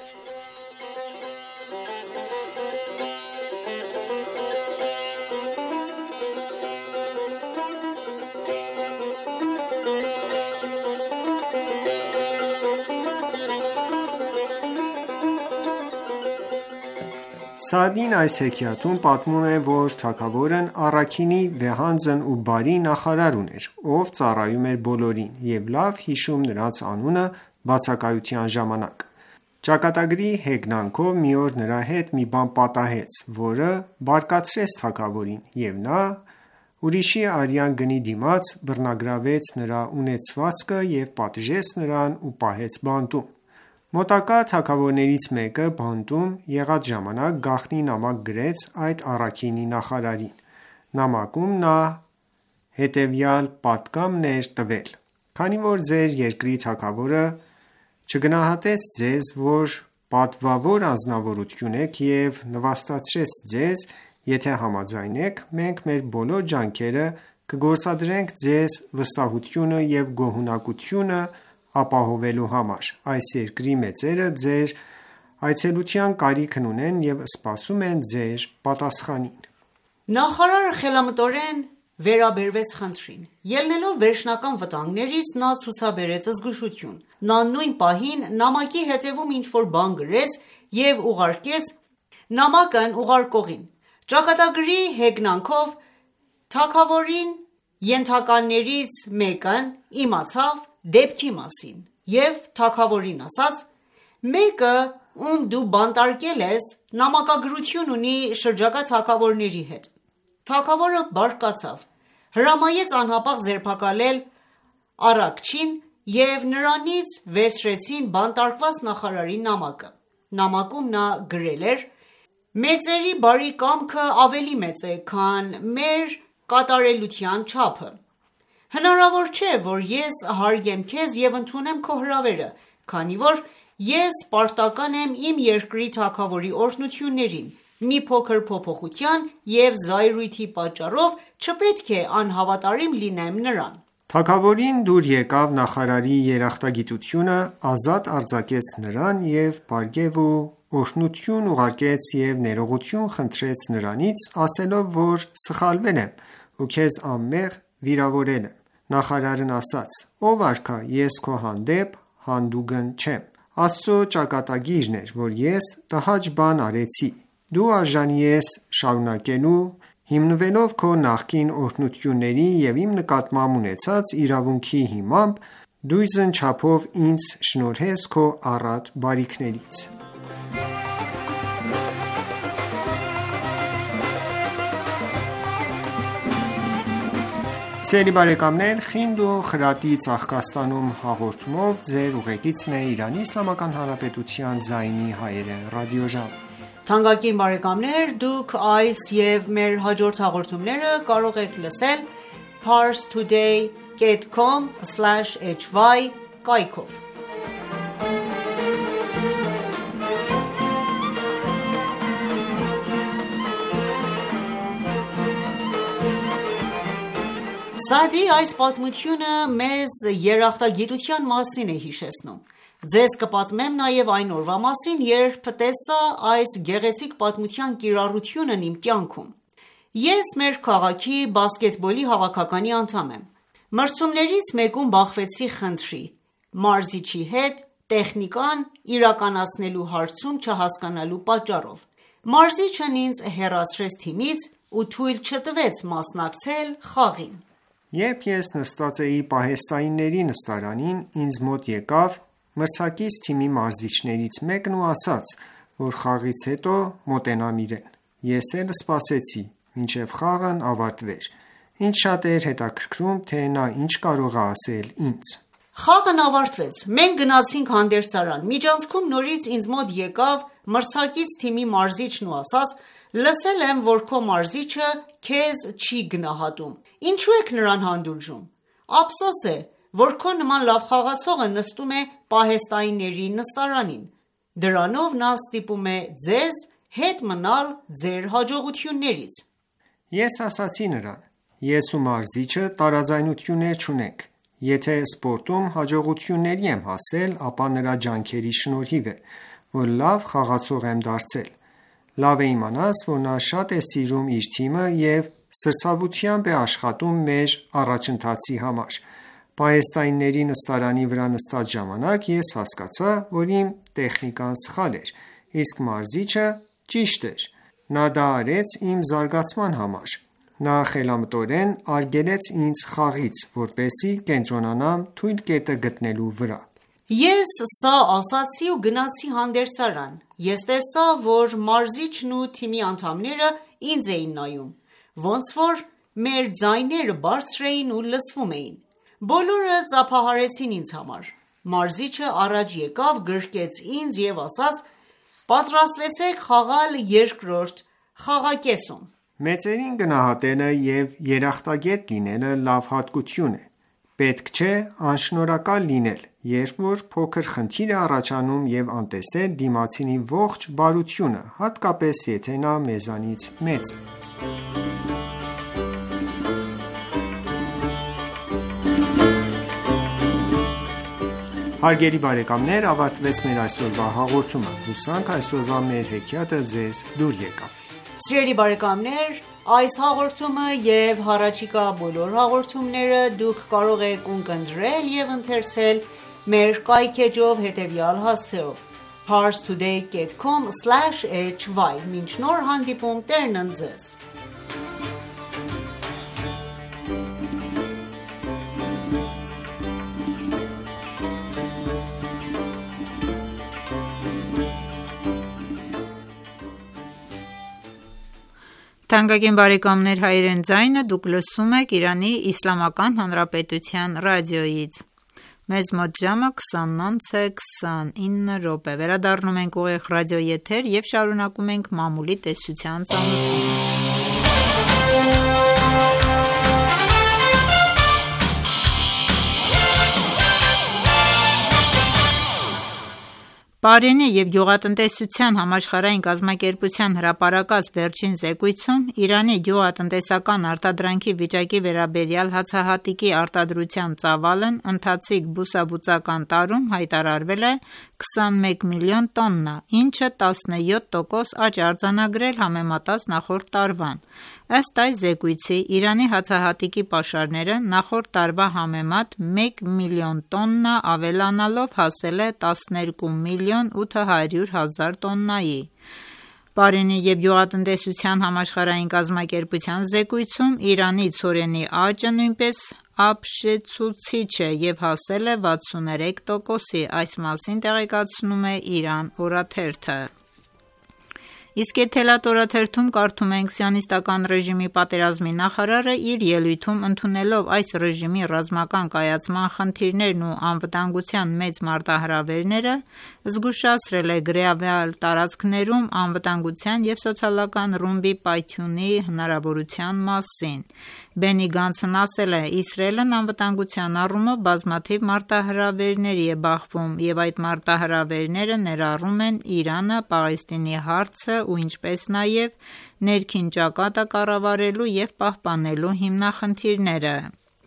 Սաադին այս հեքիաթում պատմում է, որ թագավորն առաքինի վեհանձն ու բարի նախարար ուներ, ով ծառայում էր բոլորին և լավ հիշում նրանց անունը բացակայության ժամանակ։ Ճակատագրի հեգնանքով մի օր նրա հետ մի բան պատահեց, որը բարկացրեց թագավորին, և նա ուրիշի արյան գնի դիմաց բռնագրավեց նրա ունեցվածքը և պատժեց նրան ու պահեց բանտում։ Մոտակա թագավորներից մեկը բանտում եղած ժամանակ գաղտնի նամակ գրեց այդ առաքինի նախարարին։ Նամակում նա հետևյալ պատգամն էր տվել. «Քանի որ ձեր երկրի թագավորը չգնահատեց ձեզ, որ պատվավոր անձնավորություն եք և նվաստացրեց ձեզ, եթե համաձայնեք, մենք մեր բոլոր ջանքերը կգործադրենք ձեզ վստահությունը և գոհունակությունը ապահովելու համար։ Այս երկրի մեծերը ձեր այցելության կարիքն ունեն և սպասում են ձեր պատասխանին»։ Նախարարը խելամտորեն վերաբերվեց խնդրին։ Ելնելով վերջնական վտանգներից, նա ցուցաբերեց զգուշություն։ Նա նույն պահին նամակի հետևում ինչ-որ բան գրեց և ուղարկեց նամակն ուղարկողին։ Ճակատագրի հեգնանքով թագավորի ենթականերից մեկն իմացավ դեպքի մասին և թագավորին ասաց. «Մեկը, ում դու բանտարկել ես, նամակագրություն ունի շրջակա թագավորների հետ»։ Թագավորը բարկացավ, հրամայեց անհապաղ ձերբակալել առաքիչին և նրանից վերցրեցին բանտարկված նախարարի նամակը։ Նամակում նա գրել էր. «Մեծերի բարի կամքը ավելի մեծ է, քան մեր կատարելության չափը։ Հնարավոր չէ, որ ես հարգեմ քեզ և ընդունեմ քո հրավերը, քանի որ ես պարտական եմ իմ երկրի թագավորի օրհնություններին։ Մի փոքր փոփոխության և զայրույթի պատճառով չպետք է անհավատարիմ լինեմ նրան»։ Թագավորին դուր եկավ նախարարի երախտագիտությունը, ազատ արձակեց նրան և պարգև ու օրհնություն ուղարկեց և ներողություն խնդրեց նրանից, ասելով, որ սխալվել եմ ու քեզ անմեղ վիրավորել եմ։ Նախարարն ասաց. «Ով արքա, ես քո հանդեպ հանդուգն չեմ։ Աստծո ճակատագիրն էր, որ ես տհաճ բան արեցի։ Դու արժանի ես շարունակելու, հիմնվելով քո նախկին օրհնությունների և իմ նկատմամբ ունեցած իրավունքի հիմամբ, դույզն չափով ինձ շնորհես քո առատ բարիքներից»։ Սիրելի բարեկամներ, «Խինդ ու խրատի ծաղկաստանում» հաղորդումով ձեր ուղեկիցն է Իրանի Իսլամական Հանրապետության ձայնի հայերեն ռադիոժամ։ Թանկագին բարեկամներ, դուք այս և մեր հաջորդ հաղորդումները կարող եք լսել parstoday dot com slash h y կայքով։ Սաադի այս պատմությունը մեզ երախտագիտության մասին է հիշեցնում։ Ձեզ կպատմեմ նաև այն օրվա մասին, երբ տեսա այս գեղեցիկ պատմության կիրառությունն իմ կյանքում։ Ես մեր քաղաքի բասկետբոլի հավաքականի անդամ եմ։ Մրցումներից մեկում բախվեցի խնդրի՝ մարզչի հետ տեխնիկան իրականացնելու հարցում չհասկանալու պատճառով։ Մարզիչն ինձ հեռացրեց թիմից ու թույլ չտվեց մասնակցել խաղին։ Երբ ես նստած էի պահեստայինների նստարանին, ինձ մոտ եկավ մրցակից թիմի մարզիչներից մեկն ու ասաց, որ խաղից հետո մոտենամ իրեն։ Ես էլ սպասեցի, մինչև խաղն ավարտվեր։ Ինձ շատ էր հետաքրքրում, թե նա ինչ կարող է ասել ինձ։ Խաղն ավարտվեց։ Մենք գնացինք հանդերձարան։ Միջանցքում նորից ինձ մոտ եկավ մրցակից թիմի մարզիչն ու ասաց. «Լսել եմ, որ քո մարզիչը քեզ չի գնահատում։ Ինչու եք նրան հանդուրժում։ Ափսոս է, որ քո նման լավ խաղացողը նստում է պահեստայինների նստարանին։ Դրանով նա ստիպում է ձեզ հետ մնալ ձեր հաջողություններից։ Ես ասացի նրան. Ես ու մարզիչը տարաձայնություններ չունենք։ Եթե սպորտում հաջողությունների եմ հասել, ապա նրա ջանքերի շնորհիվ է, որ լավ խաղացող եմ դարձել։ Լավ է իմանաս, որ նա շատ է սիրում իր թիմը և սրտացավությամբ է աշխատում մեր առաջընթացի համար։ Պահեստայինների նստարանի վրա նստած ժամանակ ես հասկացա, որ իմ տեխնիկան սխալ էր, իսկ մարզիչը ճիշտ էր։ Նա դա արեց իմ զարգացման համար։ Նա խելամտորեն արգելեց ինձ խաղից, որպեսզի կենտրոնանամ թույլ կետը գտնելու վրա։ Ես սա ասացի ու գնացի հանդերձարան։ Ես տեսա, որ մարզիչն ու թիմի անդամները ինձ էին նայում, ոնց որ մեր ձայները բարձր էին ու լսվում էին։ Բոլորը ծափահարեցին ինձ համար։ Մարզիչը առաջ եկավ, գրկեց ինձ և ասաց. «Պատրաստվեցեք խաղալ երկրորդ խաղակեսում»։ Մեծերին գնահատելը և երախտագետ լինելը լավ հատկություն է։ Պետք չէ անշնորհակալ լինել, երբ որ փոքր խնդիր է առաջանում և անտեսել դիմացինի ողջ բարությունը, հատկապես եթե նա մեզանից մեծ է։ Հարգելի բարեկամներ, ավարտվեց մեր այսօրվա հաղորդումը։ Հուսանք այսօրվա մեր հեքիաթը ձեզ դուր եկավ։ Սիրելի բարեկամներ, այս հաղորդումը և հառաջիկա բոլոր հաղորդումները դուք կարող եք ունկնդրել և ընթերցել մեր կայքէջով հետևյալ հասցեով՝ parstoday dot com slash h y։ Մինչ նոր հանդիպում, Տերն ընդ ձեզ։ Թանկագին բարեկամներ, հայրեն ձայնը դուք լսում եք Իրանի Իսլամական Հանրապետության ռադիոյից։ Մեզ մոտ ժամը քսանինը է քսանինը րոպե։ Վերադառնում ենք ուղիղ ռադիոյի եթեր և շարունակում ենք մամուլի տեսության ծանոթությունը։ Պարենի և գյուղատնտեսության համաշխարհային կազմակերպության հրապարակած վերջին զեկույցում Իրանի գյուղատնտեսական արտադրանքի վիճակի վերաբերյալ հացահատիկի արտադրության ծավալն ընթացիկ բուսաբուծական տարում հայտարարվել է քսանմեկ միլիոն տոննա, ինչը տասնյոթ տոկոս աճ է արձանագրել համեմատած նախորդ տարվան։ Ըստ այս զեկույցի, Իրանի հացահատիկի պաշարները նախորդ տարվա համեմատ մեկ միլիոն տոննա ավելանալով հասել է տասներկու միլիոն ութ հարյուր հազար տոննայի։ Պարենի և գյուղատնտեսության համաշխարհային կազմակերպության զեկույցում Իրանի ցորենի աճը նույնպես ապշեցուցիչ է և հասել է վաթսուներեք տոկոսի։ Այս մասին տեղեկացնում է Իրան օրաթերթը։ Իսկ Եթելատ օրաթերթում կարդում ենք. Սիոնիստական ռեժիմի պատերազմի նախարարը իր ելույթում ընդունելով այս ռեժիմի ռազմական կայացման խնդիրներն ու անվտանգության մեծ մարտահրավերները, զգուշացրել է գրավյալ տարածքներում անվտանգության և սոցիալական ռումբի պայթյունի հնարավորության մասին։ Բենի Գանցն ասել է. Իսրայելն անվտանգության առումով բազմաթիվ մարտահրավերների է բախվում, և այդ մարտահրավերները ներառում են Իրանը, Պաղեստինի հարցը ու ինչպես նաև ներքին ճակատը կառավարելու և պահպանելու հիմնախնդիրները։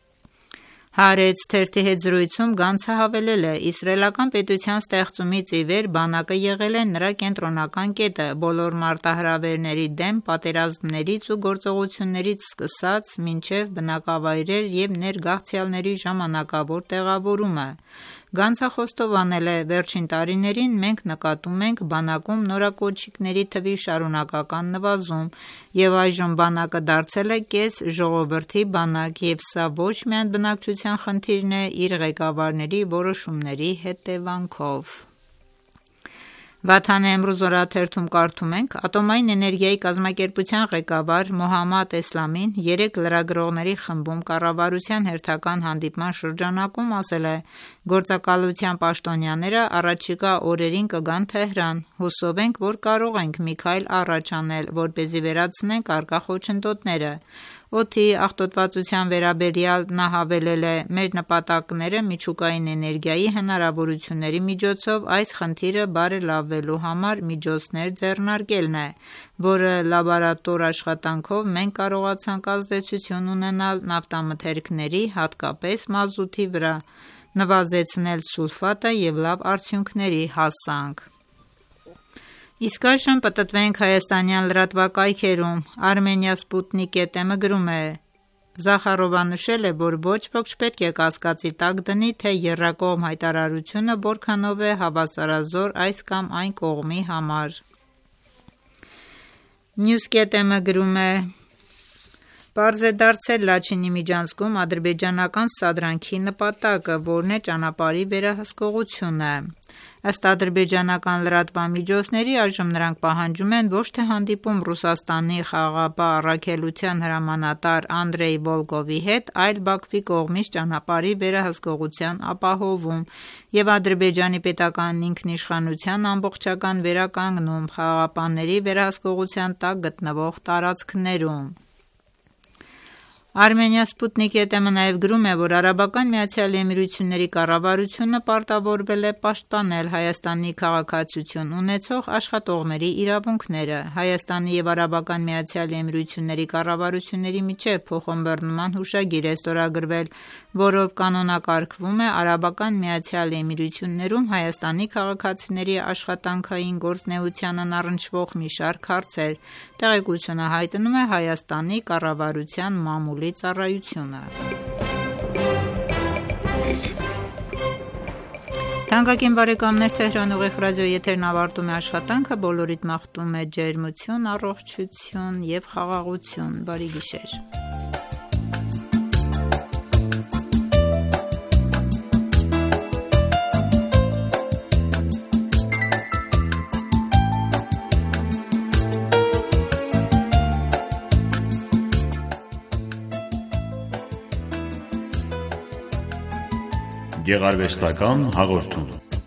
Հարեց թերթի հետ զրույցում Գանցը հավելել է. Իսրայելական պետության ստեղծումից ի վեր բանակը եղել է նրա կենտրոնական կետը բոլոր մարտահրավերների դեմ պատերազմներից ու գործողություններից սկսած մինչև բնակավայրեր և ներգաղթյալների ժամանակավոր տեղավորումը։ Գանցը խոստովանել է. Վերջին տարիներին մենք նկատում ենք բանակում նորակոչիկների թվի շարունակական նվազում, և այժմ բանակը դարձել է կես ժողովրդի բանակ, և սա ոչ միայն բնակչության խնդիրն է իր ղեկավարների որոշումների հետևանքով։ Վաթան Էմրուզ օրաթերթում կարդում ենք. Ատոմային էներգիայի կազմակերպության ղեկավար Մոհամմադ Էսլամին երեկ լրագրողների խմբում կառավարության հերթական հանդիպման շրջանակում ասել է. Գործակալության պաշտոնյաները առաջիկա օրերին կգան Թեհրան։ Հուսով ենք, որ կարող ենք մի քայլ առաջ անել, որպեսզի վերացնենք առկա խոչընդոտները։ Օդի աղտոտվածության վերաբերյալ նա հավելել է. «Մեր նպատակները միջուկային էներգիայի հնարավորությունների միջոցով այս խնդիրը բարելավելու համար միջոցներ ձեռնարկելն է, որը լաբորատոր աշխատանքով մենք կարողացանք ազդեցություն ունենալ նավթամթերքների, հատկապես մազութի վրա, նվազեցնել սուլֆատը և լավ արդյունքների հասանք»։ Իսկ այժմ պտտվենք հայաստանյան լրատվակայքերում։ Armenia Sputnik թերթը գրում է. Զախարովը նշել է, որ ոչ ոք չպետք է կասկածի տակ դնի, թե եռակողմ հայտարարությունը որքանով է հավասարազոր այս կամ այն կողմի համար։ News.am-ը գրում է. Պարզ է դարձել Լաչինի միջանցքում ադրբեջանական սադրանքի նպատակը, որն է ճանապարհի վերահսկողությունը։ Ըստ ադրբեջանական լրատվամիջոցների, այժմ նրանք պահանջում են ոչ թե հանդիպում Ռուսաստանի խաղաղապահ առաքելության հրամանատար Անդրեյ Վոլկովի հետ, այլ Բաքվի կողմից ճանապարհի վերահսկողության ապահովում և Ադրբեջանի պետական ինքնիշխանության ամբողջական վերականգնում խաղաղապահների վերահսկողության տակ գտնվող տարածքներում։ Armenia Sputnik թերթը նաև գրում է, որ Արաբական Միացյալ Էմիրությունների կառավարությունը պարտավորվել է պաշտպանել Հայաստանի քաղաքացիություն ունեցող աշխատողների իրավունքները։ Հայաստանի և Արաբական Միացյալ Էմիրությունների կառավարությունների միջև փոխըմբռնման հուշագիր է ստորագրվել, որով կանոնակարգվում է Արաբական Միացյալ Էմիրություններում Հայաստանի քաղաքացիների աշխատանքային գործունեությանն առնչվող մի շարք հարցեր։ Տեղեկությունը հայտնում է Հայաստանի կառավարության մամուլի ծառայությունը։ Թանկագին բարեկամներ, Թեհրան ուղիղ ռադիոյի եթերն ավարտում է աշխատանքը, բոլորիդ մաղթում է ջերմություն, առողջություն և խաղաղություն։ Բարի գիշեր։ Գեղարվեստական հաղորդում։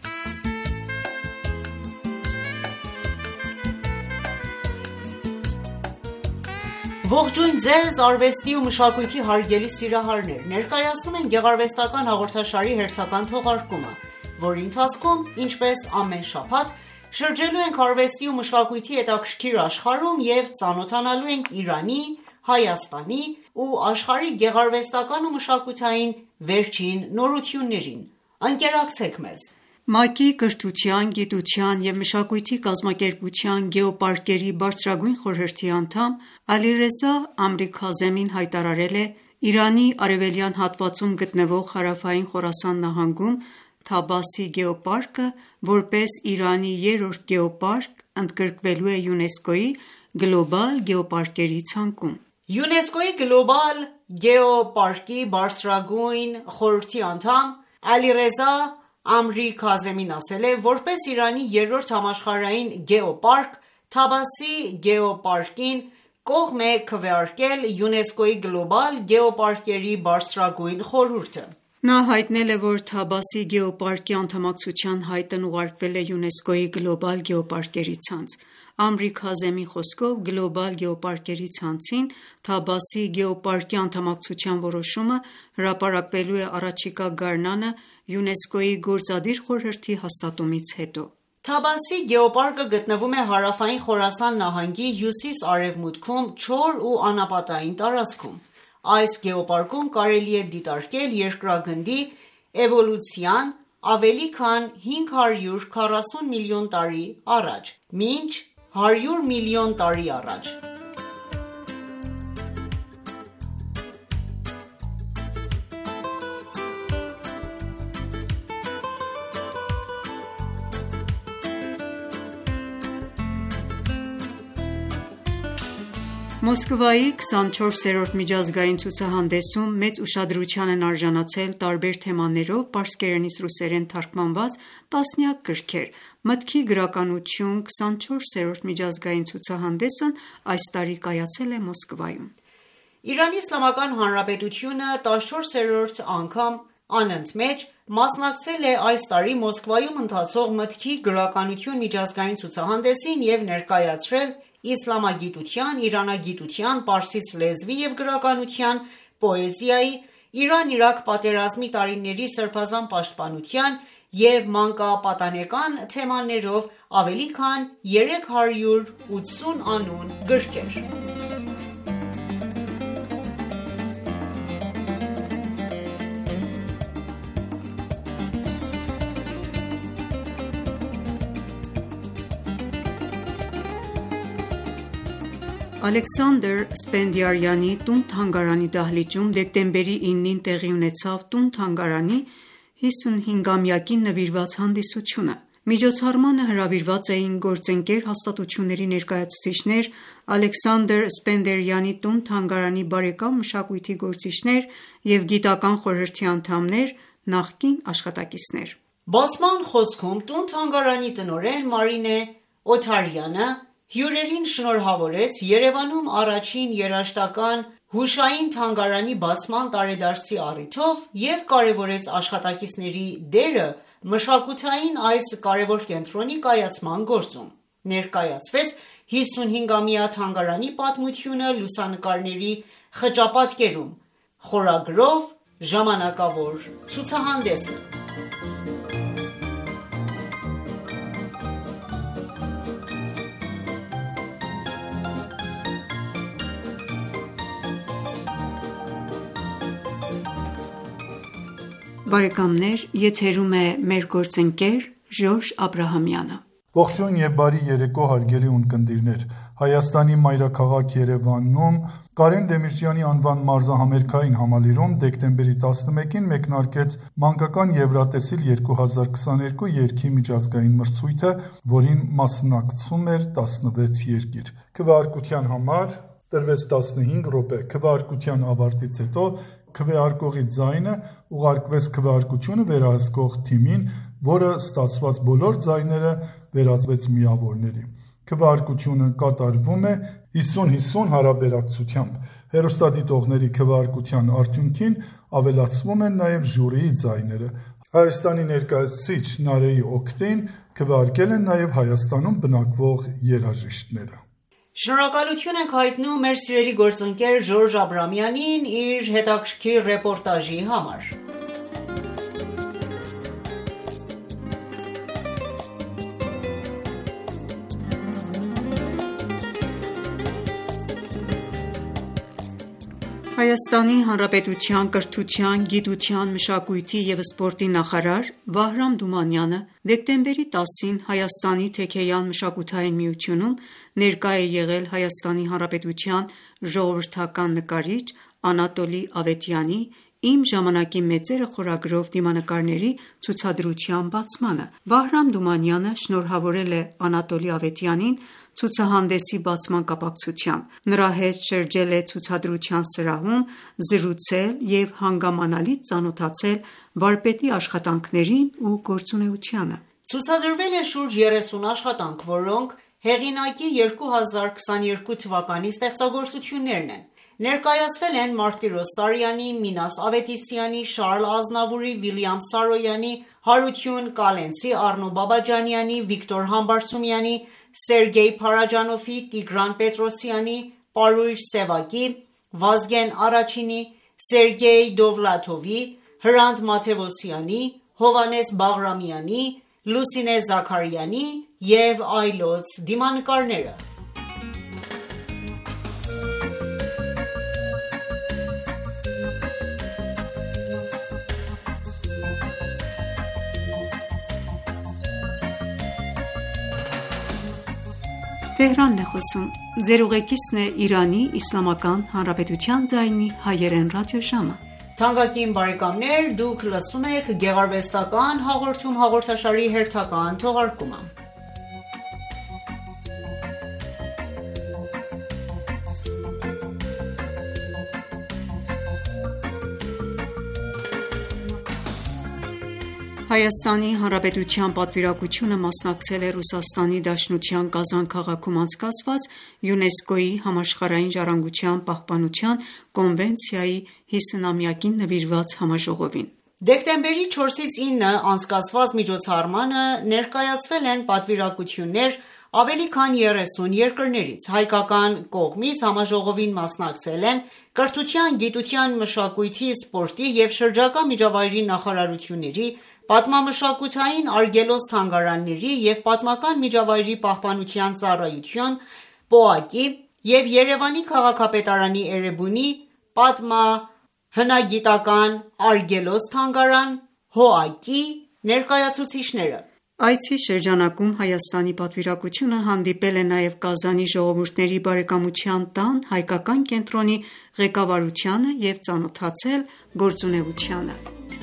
Ողջույն ձեզ արվեստի ու մշակույթի հարգելի սիրահարներ։ Ներկայացնում ենք գեղարվեստական հաղորդաշարի հերթական թողարկումը, որի ընթացքում, ինչպես ամեն շաբաթ, շրջելու ենք արվեստի ու մշակույթի հետաքրքիր աշխարհում և ծանոթանալու ենք Իրանի, Հայաստանի ու աշխարհի գեղարվեստական ու մշակութային վերջին նորություններին։ Ընկերակցեք մեզ։ ՄԱԿ-ի կրթության, գիտության և մշակույթի կազմակերպության գեոպարկերի բարձրագույն խորհրդի անդամ Ալիռեզա Ամրի Քազեմին հայտարարել է Իրանի արևելյան հատվածում գտնվող հարավային Խորասան նահանգում Թաբասի գեոպարկը որպես Իրանի երրորդ գեոպարկ ընդգրկվելու է ՅՈՒՆԵՍԿՕ-ի գլոբալ գեոպարկերի ցանկում։ ՅՈՒՆԵՍԿՕ-ի գլոբալ գեոպարկի բարձրագույն խորհրդի անդամ Ալիռեզա Ամրի Քազեմին ասել է, որպես Իրանի երրորդ համաշխարհային գեոպարկ, Թաբասի գեոպարկին կողմ է քվեարկել ՅՈՒՆԵՍԿՕ-ի գլոբալ գեոպարկերի բարձրագույն խորհուրդը։ Նա հայտնել է, որ Թաբասի գեոպարկի անդամակցության հայտն ուղարկվել է ՅՈՒՆԵՍԿՕ-ի գլոբալ գեոպարկերի ցանց։ Ամրի Քազեմի խոսքով գլոբալ գեոպարկերի ցանցին Թաբասի գեոպարկի անդամակցության որոշումը հրապարակվելու է առաջիկա գարնանը ՅՈՒՆԵՍԿՕ-ի գործադիր խորհրդի հաստատումից հետո։ Թաբասի գեոպարկը գտնվում է հարավային Խորասան նահանգի հյուսիս-արևմուտքում չոր ու անապատային տարածքում։ Այս գեոպարկում կարելի է դիտարկել երկրագնդի էվոլյուցիան ավելի քան հինգ հարյուր քառասուն միլիոն տարի առաջ, մինչ հարյուր միլիոն տարի առաջ։ Մոսկվայի քսանչորսերորդ միջազգային ցուցահանդեսում մեծ ուշադրության են արժանացել տարբեր թեմաներով պարսկերենից ռուսերեն թարգմանված տասնյակ գրքեր։ Մտքի գրականություն քսանչորսերորդ միջազգային ցուցահանդեսն այս տարի կայացել է Մոսկվայում։ Իրանի Իսլամական Հանրապետությունը տասնչորսերորդ անգամ անընդմեջ մասնակցել է այս տարի Մոսկվայում ընթացող մտքի գրականություն միջազգային ցուցահանդեսին և ներկայացրել իսլամագիտության, իրանագիտության, պարսից լեզվի և գրականության, պոեզիայի, Իրան-Իրաք պատերազմի տարիների սրբազան պաշտպանության և մանկապատանեկան թեմաներով ավելի քան երեք հարյուր ութսուն անուն գրքեր։ Ալեքսանդր Սպենդիարյանի տուն-թանգարանի դահլիճում դեկտեմբերի իննին տեղի ունեցավ տուն-թանգարանի հիսունհինգամյակին նվիրված հանդիսությունը։ Միջոցառմանը հրավիրված էին գործընկեր հաստատությունների ներկայացուցիչներ, Ալեքսանդր Սպենդիարյանի տուն-թանգարանի բարեկամ մշակույթի գործիչներ և գիտական խորհրդի անդամներ, նախկին աշխատակիցներ։ Բացման խոսքում տուն-թանգարանի տնօրեն Մարինե Օթարյանը հյուրերին շնորհավորեց Երևանում առաջին երաժշտական հուշային թանգարանի բացման տարեդարձի առիթով և կարևորեց աշխատակիցների դերը մշակութային այս կարևոր կենտրոնի կայացման գործում։ Ներկայացվեց հիսունհինգամյա թանգարանի պատմությունը լուսանկարների խճապատկերում խորագրով ժամանակավոր ցուցահանդեսը։ Բարեկամներ, եթերում է մեր գործընկեր Ժորժ Աբրահամյանը։ Ողջույն և բարի երեկո հարգելի ունկնդիրներ։ Հայաստանի մայրաքաղաք Երևանում Կարեն Դեմիրճյանի անվան մարզահամերգային համալիրում դեկտեմբերի տասնմեկին մեկնարկեց Մանկական Եվրատեսիլ երկու հազար քսաներկու երգի միջազգային մրցույթը, որին մասնակցում էր տասնվեց երկիր։ Քվեարկության համար տրվեց տասնհինգ րոպե։ Քվեարկության ավարտից հետո քվեարկողի ձայնը ուղարկվեց քվեարկությունը վերահսկող թիմին, որը ստացված բոլոր ձայները վերածվեց միավորների։ Քվեարկությունը կատարվում է հիսուն հիսուն հարաբերակցությամբ։ Հեռուստադիտողների քվեարկության արդյունքին ավելացվում են նաև ժյուրիի ձայները։ Հայաստանի ներկայացուցիչ Նարեի օգտին քվեարկել են նաև Հայաստանում բնակվող երաժիշտները։ Շնորհակալություն ենք հայտնում մեր սիրելի գործընկեր Ժորժ Աբրահամյանին իր հետաքրքիր ռեպորտաժի համար։ Հայաստանի Հանրապետության կրթության, գիտության, մշակույթի և սպորտի նախարար Վահրամ Դումանյանը դեկտեմբերի տասին Հայաստանի Թեքեյան մշակութային միությունում ներկա է եղել Հայաստանի Հանրապետության ժողովրդական նկարիչ Անատոլի Ավետյանի «Իմ ժամանակի մեծերը» խորագրով դիմանկարների ցուցադրության բացմանը։ Վահրամ Դումանյանը շնորհավորել է Անատոլի Ավետյանին ցուցահանդեսի բացման կապակցությամբ։ Նրա հետ շրջել է ցուցադրության սրահում, զրուցել և հանգամանալից ծանոթացել վարպետի աշխատանքներին ու գործունեությանը։ Ցուցադրվել է շուրջ երեսուն աշխատանք, որոնք հեղինակի երկու հազար քսաներկու թվականի ստեղծագործություններն են։ Ներկայացվել են Մարտիրոս Սարյանի, Մինաս Ավետիսյանի, Շարլ Ազնավուրի, Վիլյամ Սարոյանի, Հարություն Կալենցի, Առնո Բաբաջանյանի, Վիկտոր Համբարձումյանի, Սերգեյ Փարաջանովի, Տիգրան Պետրոսյանի, Պարույր Սևակի, Վազգեն Արաչինի, Սերգեյ Դովլաթովի, Հրանտ Մաթևոսյանի, Հովհաննես Բաղրամյանի, Լուսինե Զաքարյանի և այլոց դիմանկարները։ Տեհրանն է խոսում։ Ձեր ուղեկիցն է Իրանի Իսլամական Հանրապետության ձայնի հայերեն ռադիոժամը։ Թանկագին բարեկամներ, դուք լսում եք գեղարվեստական հաղորդում հաղորդաշարի հերթական թողարկումը։ Հայաստանի Հանրապետության պատվիրակությունը մասնակցել է Ռուսաստանի Դաշնության Կազան քաղաքում անցկացված ՅՈՒՆԵՍԿՕ-ի Համաշխարհային ժառանգության պահպանության կոնվենցիայի հիսունամյակին նվիրված համաժողովին։ Դեկտեմբերի չորսից ինը անցկացված միջոցառմանը ներկայացվել են պատվիրակություններ Ավելի քան երեսուն երկրներից հայկական կողմից համաժողովին մասնակցել են կրթության, գիտության, մշակույթի, սպորտի և շրջակա միջավայրի նախարարությունների, պատմամշակութային արգելոց թանգարանների և պատմական միջավայրի պահպանության ծառայություն (պոակի) և Երևանի քաղաքապետարանի Էրեբունի պատմահնագիտական արգելոց թանգարան (հոակի) ներկայացուցիչները։ Այցի շրջանակում Հայաստանի պատվիրակությունը հանդիպել է նաև Կազանի Ժողովուրդների բարեկամության տան հայկական կենտրոնի ղեկավարությանը և ծանոթացել գործունեությանը։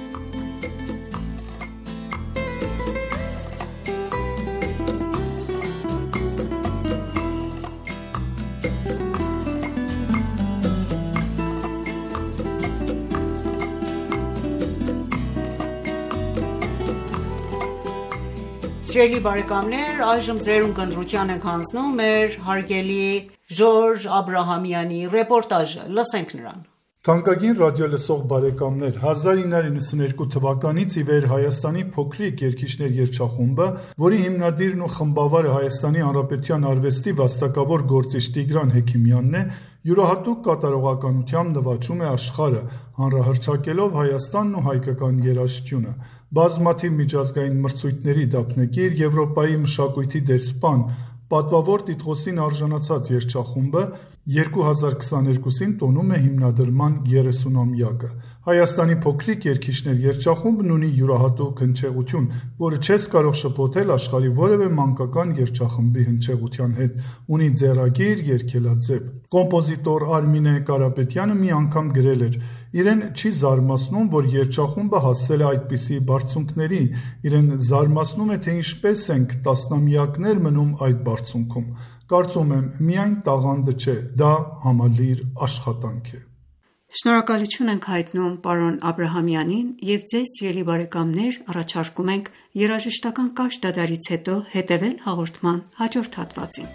Սիրելի բարեկամներ, այժմ ձեր ունկնդրության ենք հանձնում մեր հարգելի Ժորժ Աբրահամյանի ռեպորտաժը։ Լսենք նրան։ Թանկագին ռադիոլսող բարեկամներ, հազար ինը հարյուր նվաթ երկու թվականից ի վեր Հայաստանի փոքրիկ երգիչներ երգչախումբը, որի հիմնադիրն ու խմբավարը Հայաստանի Հանրապետության արվեստի վաստակավոր գործիչ Տիգրան Հեքիմյանն է, յուրահատուկ կատարողականությամբ նվաճում է աշխարհը, հանրահռչակելով Հայաստանն ու հայկական երաժշտությունը։ Բազմաթիվ միջազգային մրցույթների դափնեկիր, Եվրոպայի մշակույթի դեսպան, պատվավոր տիտղոսին արժանացած երգչախումբը երկու հազար քսաներկուսին տոնում է հիմնադրման երեսունամյակը։ Հայաստանի փոքրիկ երգիչներ երգչախումբն ունի յուրահատուկ հնչեղություն, որը չես կարող շփոթել աշխարհի որևէ մանկական երգչախմբի հնչեղության հետ, ունի ձեռագիր, երգելաձև։ Կոմպոզիտոր Արմինե Կարապետյանը մի անգամ գրել էր. «Իրեն չի զարմացնում, որ երգչախումբը հասել է այդպիսի բարձունքների, իրեն զարմացնում է, թե ինչպես ենք տասնամյակներ մնում այդ բարձունքում։ Կարծում եմ, միայն տաղանդը չէ, դա համալիր աշխատանք է»։ Շնորհակալություն ենք հայտնում պարոն Աբրահամյանին և ձեզ սիրելի բարեկամներ առաջարկում ենք երաժշտական կարճ դադարից հետո հետևել հաղորդման հաջորդ հատվածին։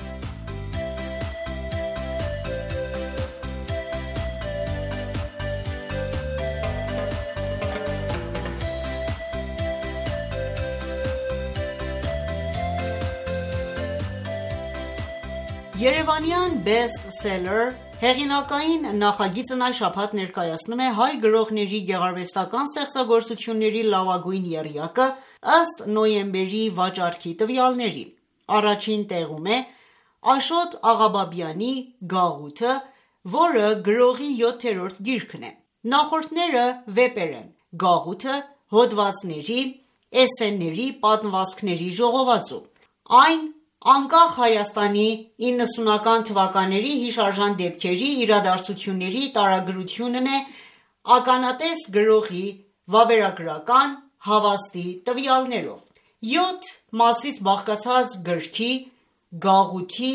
Երևանյան Best Seller հեղինակային նախագիծն այս շաբաթ ներկայացնում է հայ գրողների գեղարվեստական ստեղծագործությունների լավագույն եռյակը ըստ նոյեմբերի վաճառքի տվյալների։ Առաջին տեղում է Աշոտ Աղաբաբյանի Գաղութը, որը գրողի յոթերորդ գիրքն է։ Նախորդները վեպեր են՝ Գաղութը հոդվածների, էսսեների, պատմվածքների ժողովածու։ Այն անկախ Հայաստանի իննսունական թվականների հիշարժան դեպքերի, իրադարձությունների տարագրությունն է ականատես գրողի վավերագրական հավաստի տվյալներով։ Յոթ մասից բաղկացած գրքի Գաղութի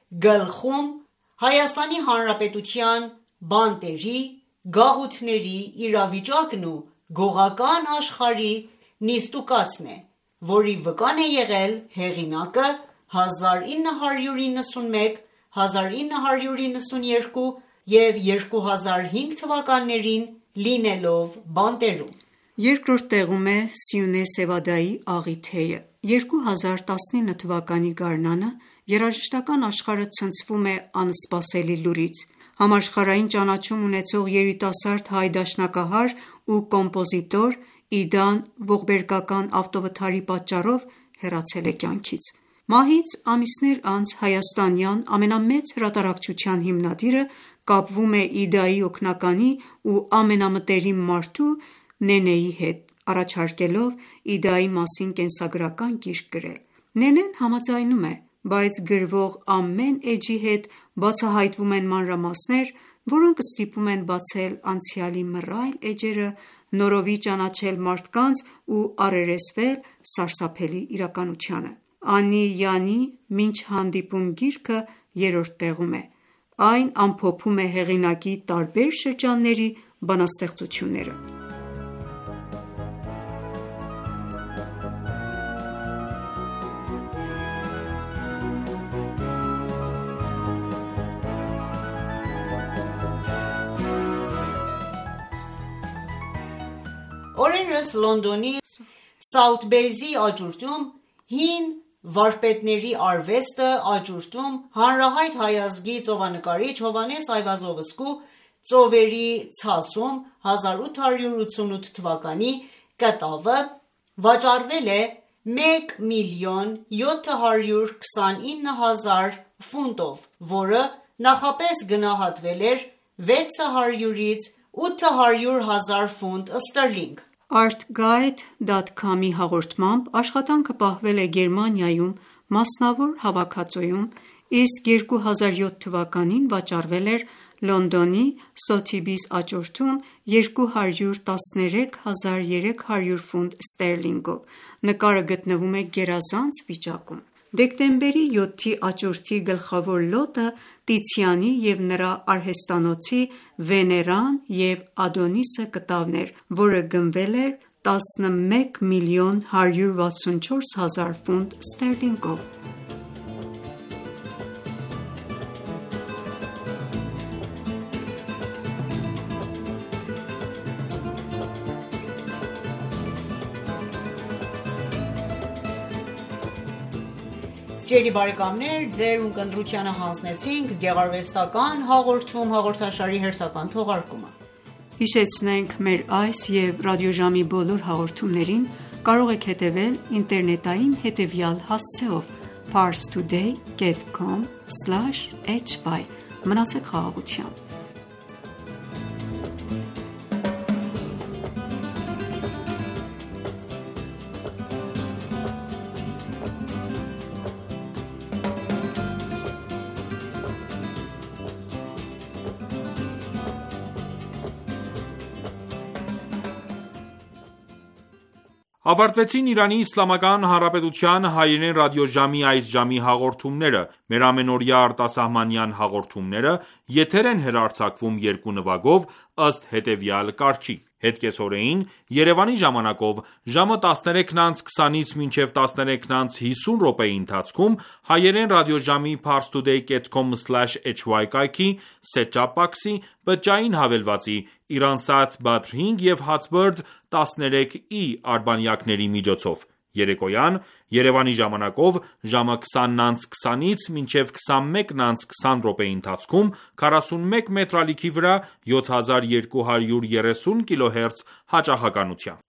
գլխում Հայաստանի Հանրապետության բանտերի, գաղութների իրավիճակն ու գողական աշխարհի նիստուկացն է, որի վկան է եղել հեղինակը հազար ինը հարյուր իննսունմեկ, հազար ինը հարյուր իննսուներկու և երկու հազար հինգ թվականներին լինելով բանտերում։ Երկրորդ տեղում է Սյունե Սևադայի Աղի թեյը։ երկու հազար տասնինը թվականի գարնանը երաժշտական աշխարհը ցնցվում է անսպասելի լուրից։ Համաշխարհային ճանաչում ունեցող երիտասարդ հայ դաշնակահար ու կոմպոզիտոր Իդան ողբերգական ավտովթարի պատճառով հեռացել է կյանքից։ Մահից ամիսներ անց հայաստանյան ամենամեծ հրատարակչության հիմնադիրը կապվում է Իդայի օգնականի ու ամենամտերիմ մարդու Նենեի հետ, առաջարկելով Իդայի մասին կենսագրական գիրք գրել։ Նենեն համաձայնում է, բայց գրվող ամեն էջի հետ բացահայտվում են մանրամասներ, որոնք ստիպում են բացել անցյալի մռայլ էջերը, նորովի ճանաչել մարդկանց ու առերեսվել սարսափելի իրականությանը։ Անի Յանի «Մինչ հանդիպում» գիրքը երրորդ տեղում է։ Այն ամփոփում է հեղինակի տարբեր շրջանների բանաստեղծությունները։ Օրերս Լոնդոնի Սաութբեյզի աջուրդում հին վարպետների արվեստը աճուրդում հանրահայտ հայ ազգի ծովանկարիչ Հովհաննես Այվազովսկու «Ծովերի ցասում» հազար ութ հարյուր ութսունութ թվականի կտավը վաճառվել է մեկ միլիոն յոթ հարյուր քսանինը հազար ֆունտով, որը նախապես գնահատվել էր վեց հարյուրից ութ հարյուր հազար ֆունտ ստերլինգ։ Artguide դոտ com-ի հաղորդմամբ աշխատանքը պահվել է Գերմանիայում մասնավոր հավաքածուում, իսկ երկու հազար յոթ թվականին վաճառվել էր Լոնդոնի Սոթիբիս աճուրդում երկու հարյուր տասներեք հազար երեք հարյուր ֆունտ ստերլինգով։ Նկարը գտնվում է գերազանց վիճակում։ Դեկտեմբերի յոթի աճուրդի գլխավոր լոտը Տիցիանի և նրա արհեստանոցի Վեներան և Ադոնիսը կտավն էր, որը գնվել էր տասնմեկ միլիոն հարյուր վաթսունչորս հազար ֆունտ ստերլինգով։ Սիրելի բարեկամներ, ձեր ունկնդրությանը հանձնեցինք գեղարվեստական հաղորդում հաղորդաշարի հերթական թողարկումը։ Հիշեցնենք մեր այս և ռադիոժամի բոլոր հաղորդումներին կարող եք հետևել ինտերնետային հետևյալ հասցեով parstoday dot com slash h y։ Մնացեք խաղաղությամբ։ Ավարտվեցին Իրանի Իսլամական Հանրապետության հայերեն ռադիոժամի այս ժամի հաղորդումները։ Մեր ամենօրյա արտասահմանյան հաղորդումները եթեր են հեռարձակվում երկու նվագով ըստ հետևյալ կարգի: Հետկեսօրեին Երևանի ժամանակով ժամը տասներեքն անց քսանից մինչև տասներեքն անց հիսուն րոպեի ընթացքում հայերեն ռադիոժամի parstoday dot com slash h y կայքի set-top box-ի բջջային հավելվածի Iransat Badr հինգ և Hotbird տասներեք E արբանյակների միջոցով: Երեկոյան Երևանի ժամանակով ժամը քսանն անց քսանից մինչև քսանմեկն անց քսան րոպեի ընթացքում քառասունմեկ մետր ալիքի վրա յոթ հազար երկու հարյուր երեսուն կիլոհերց հաճախականությամբ։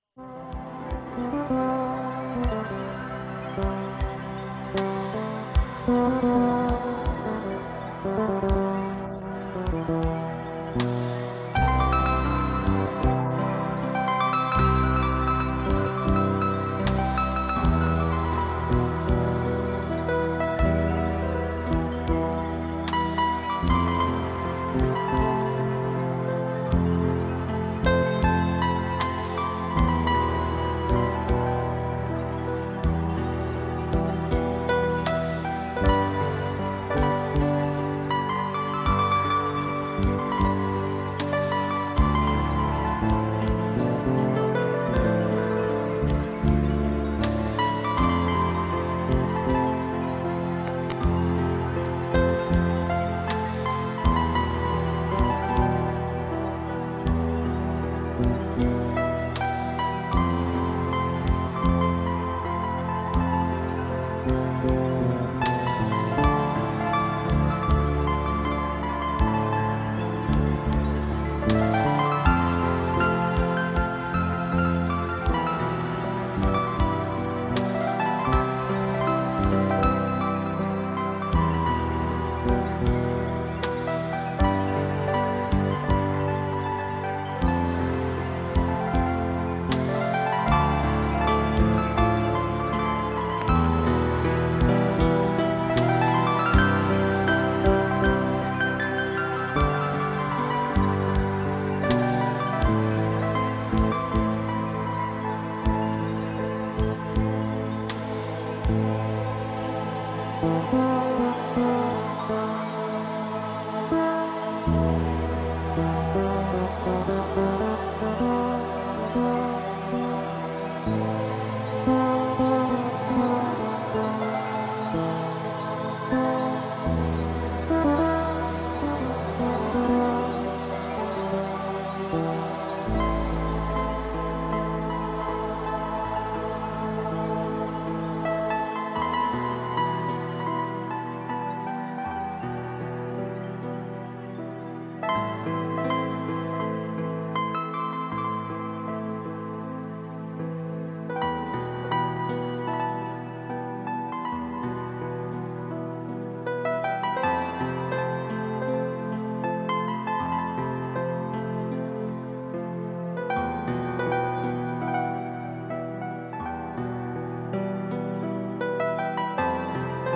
Thank you.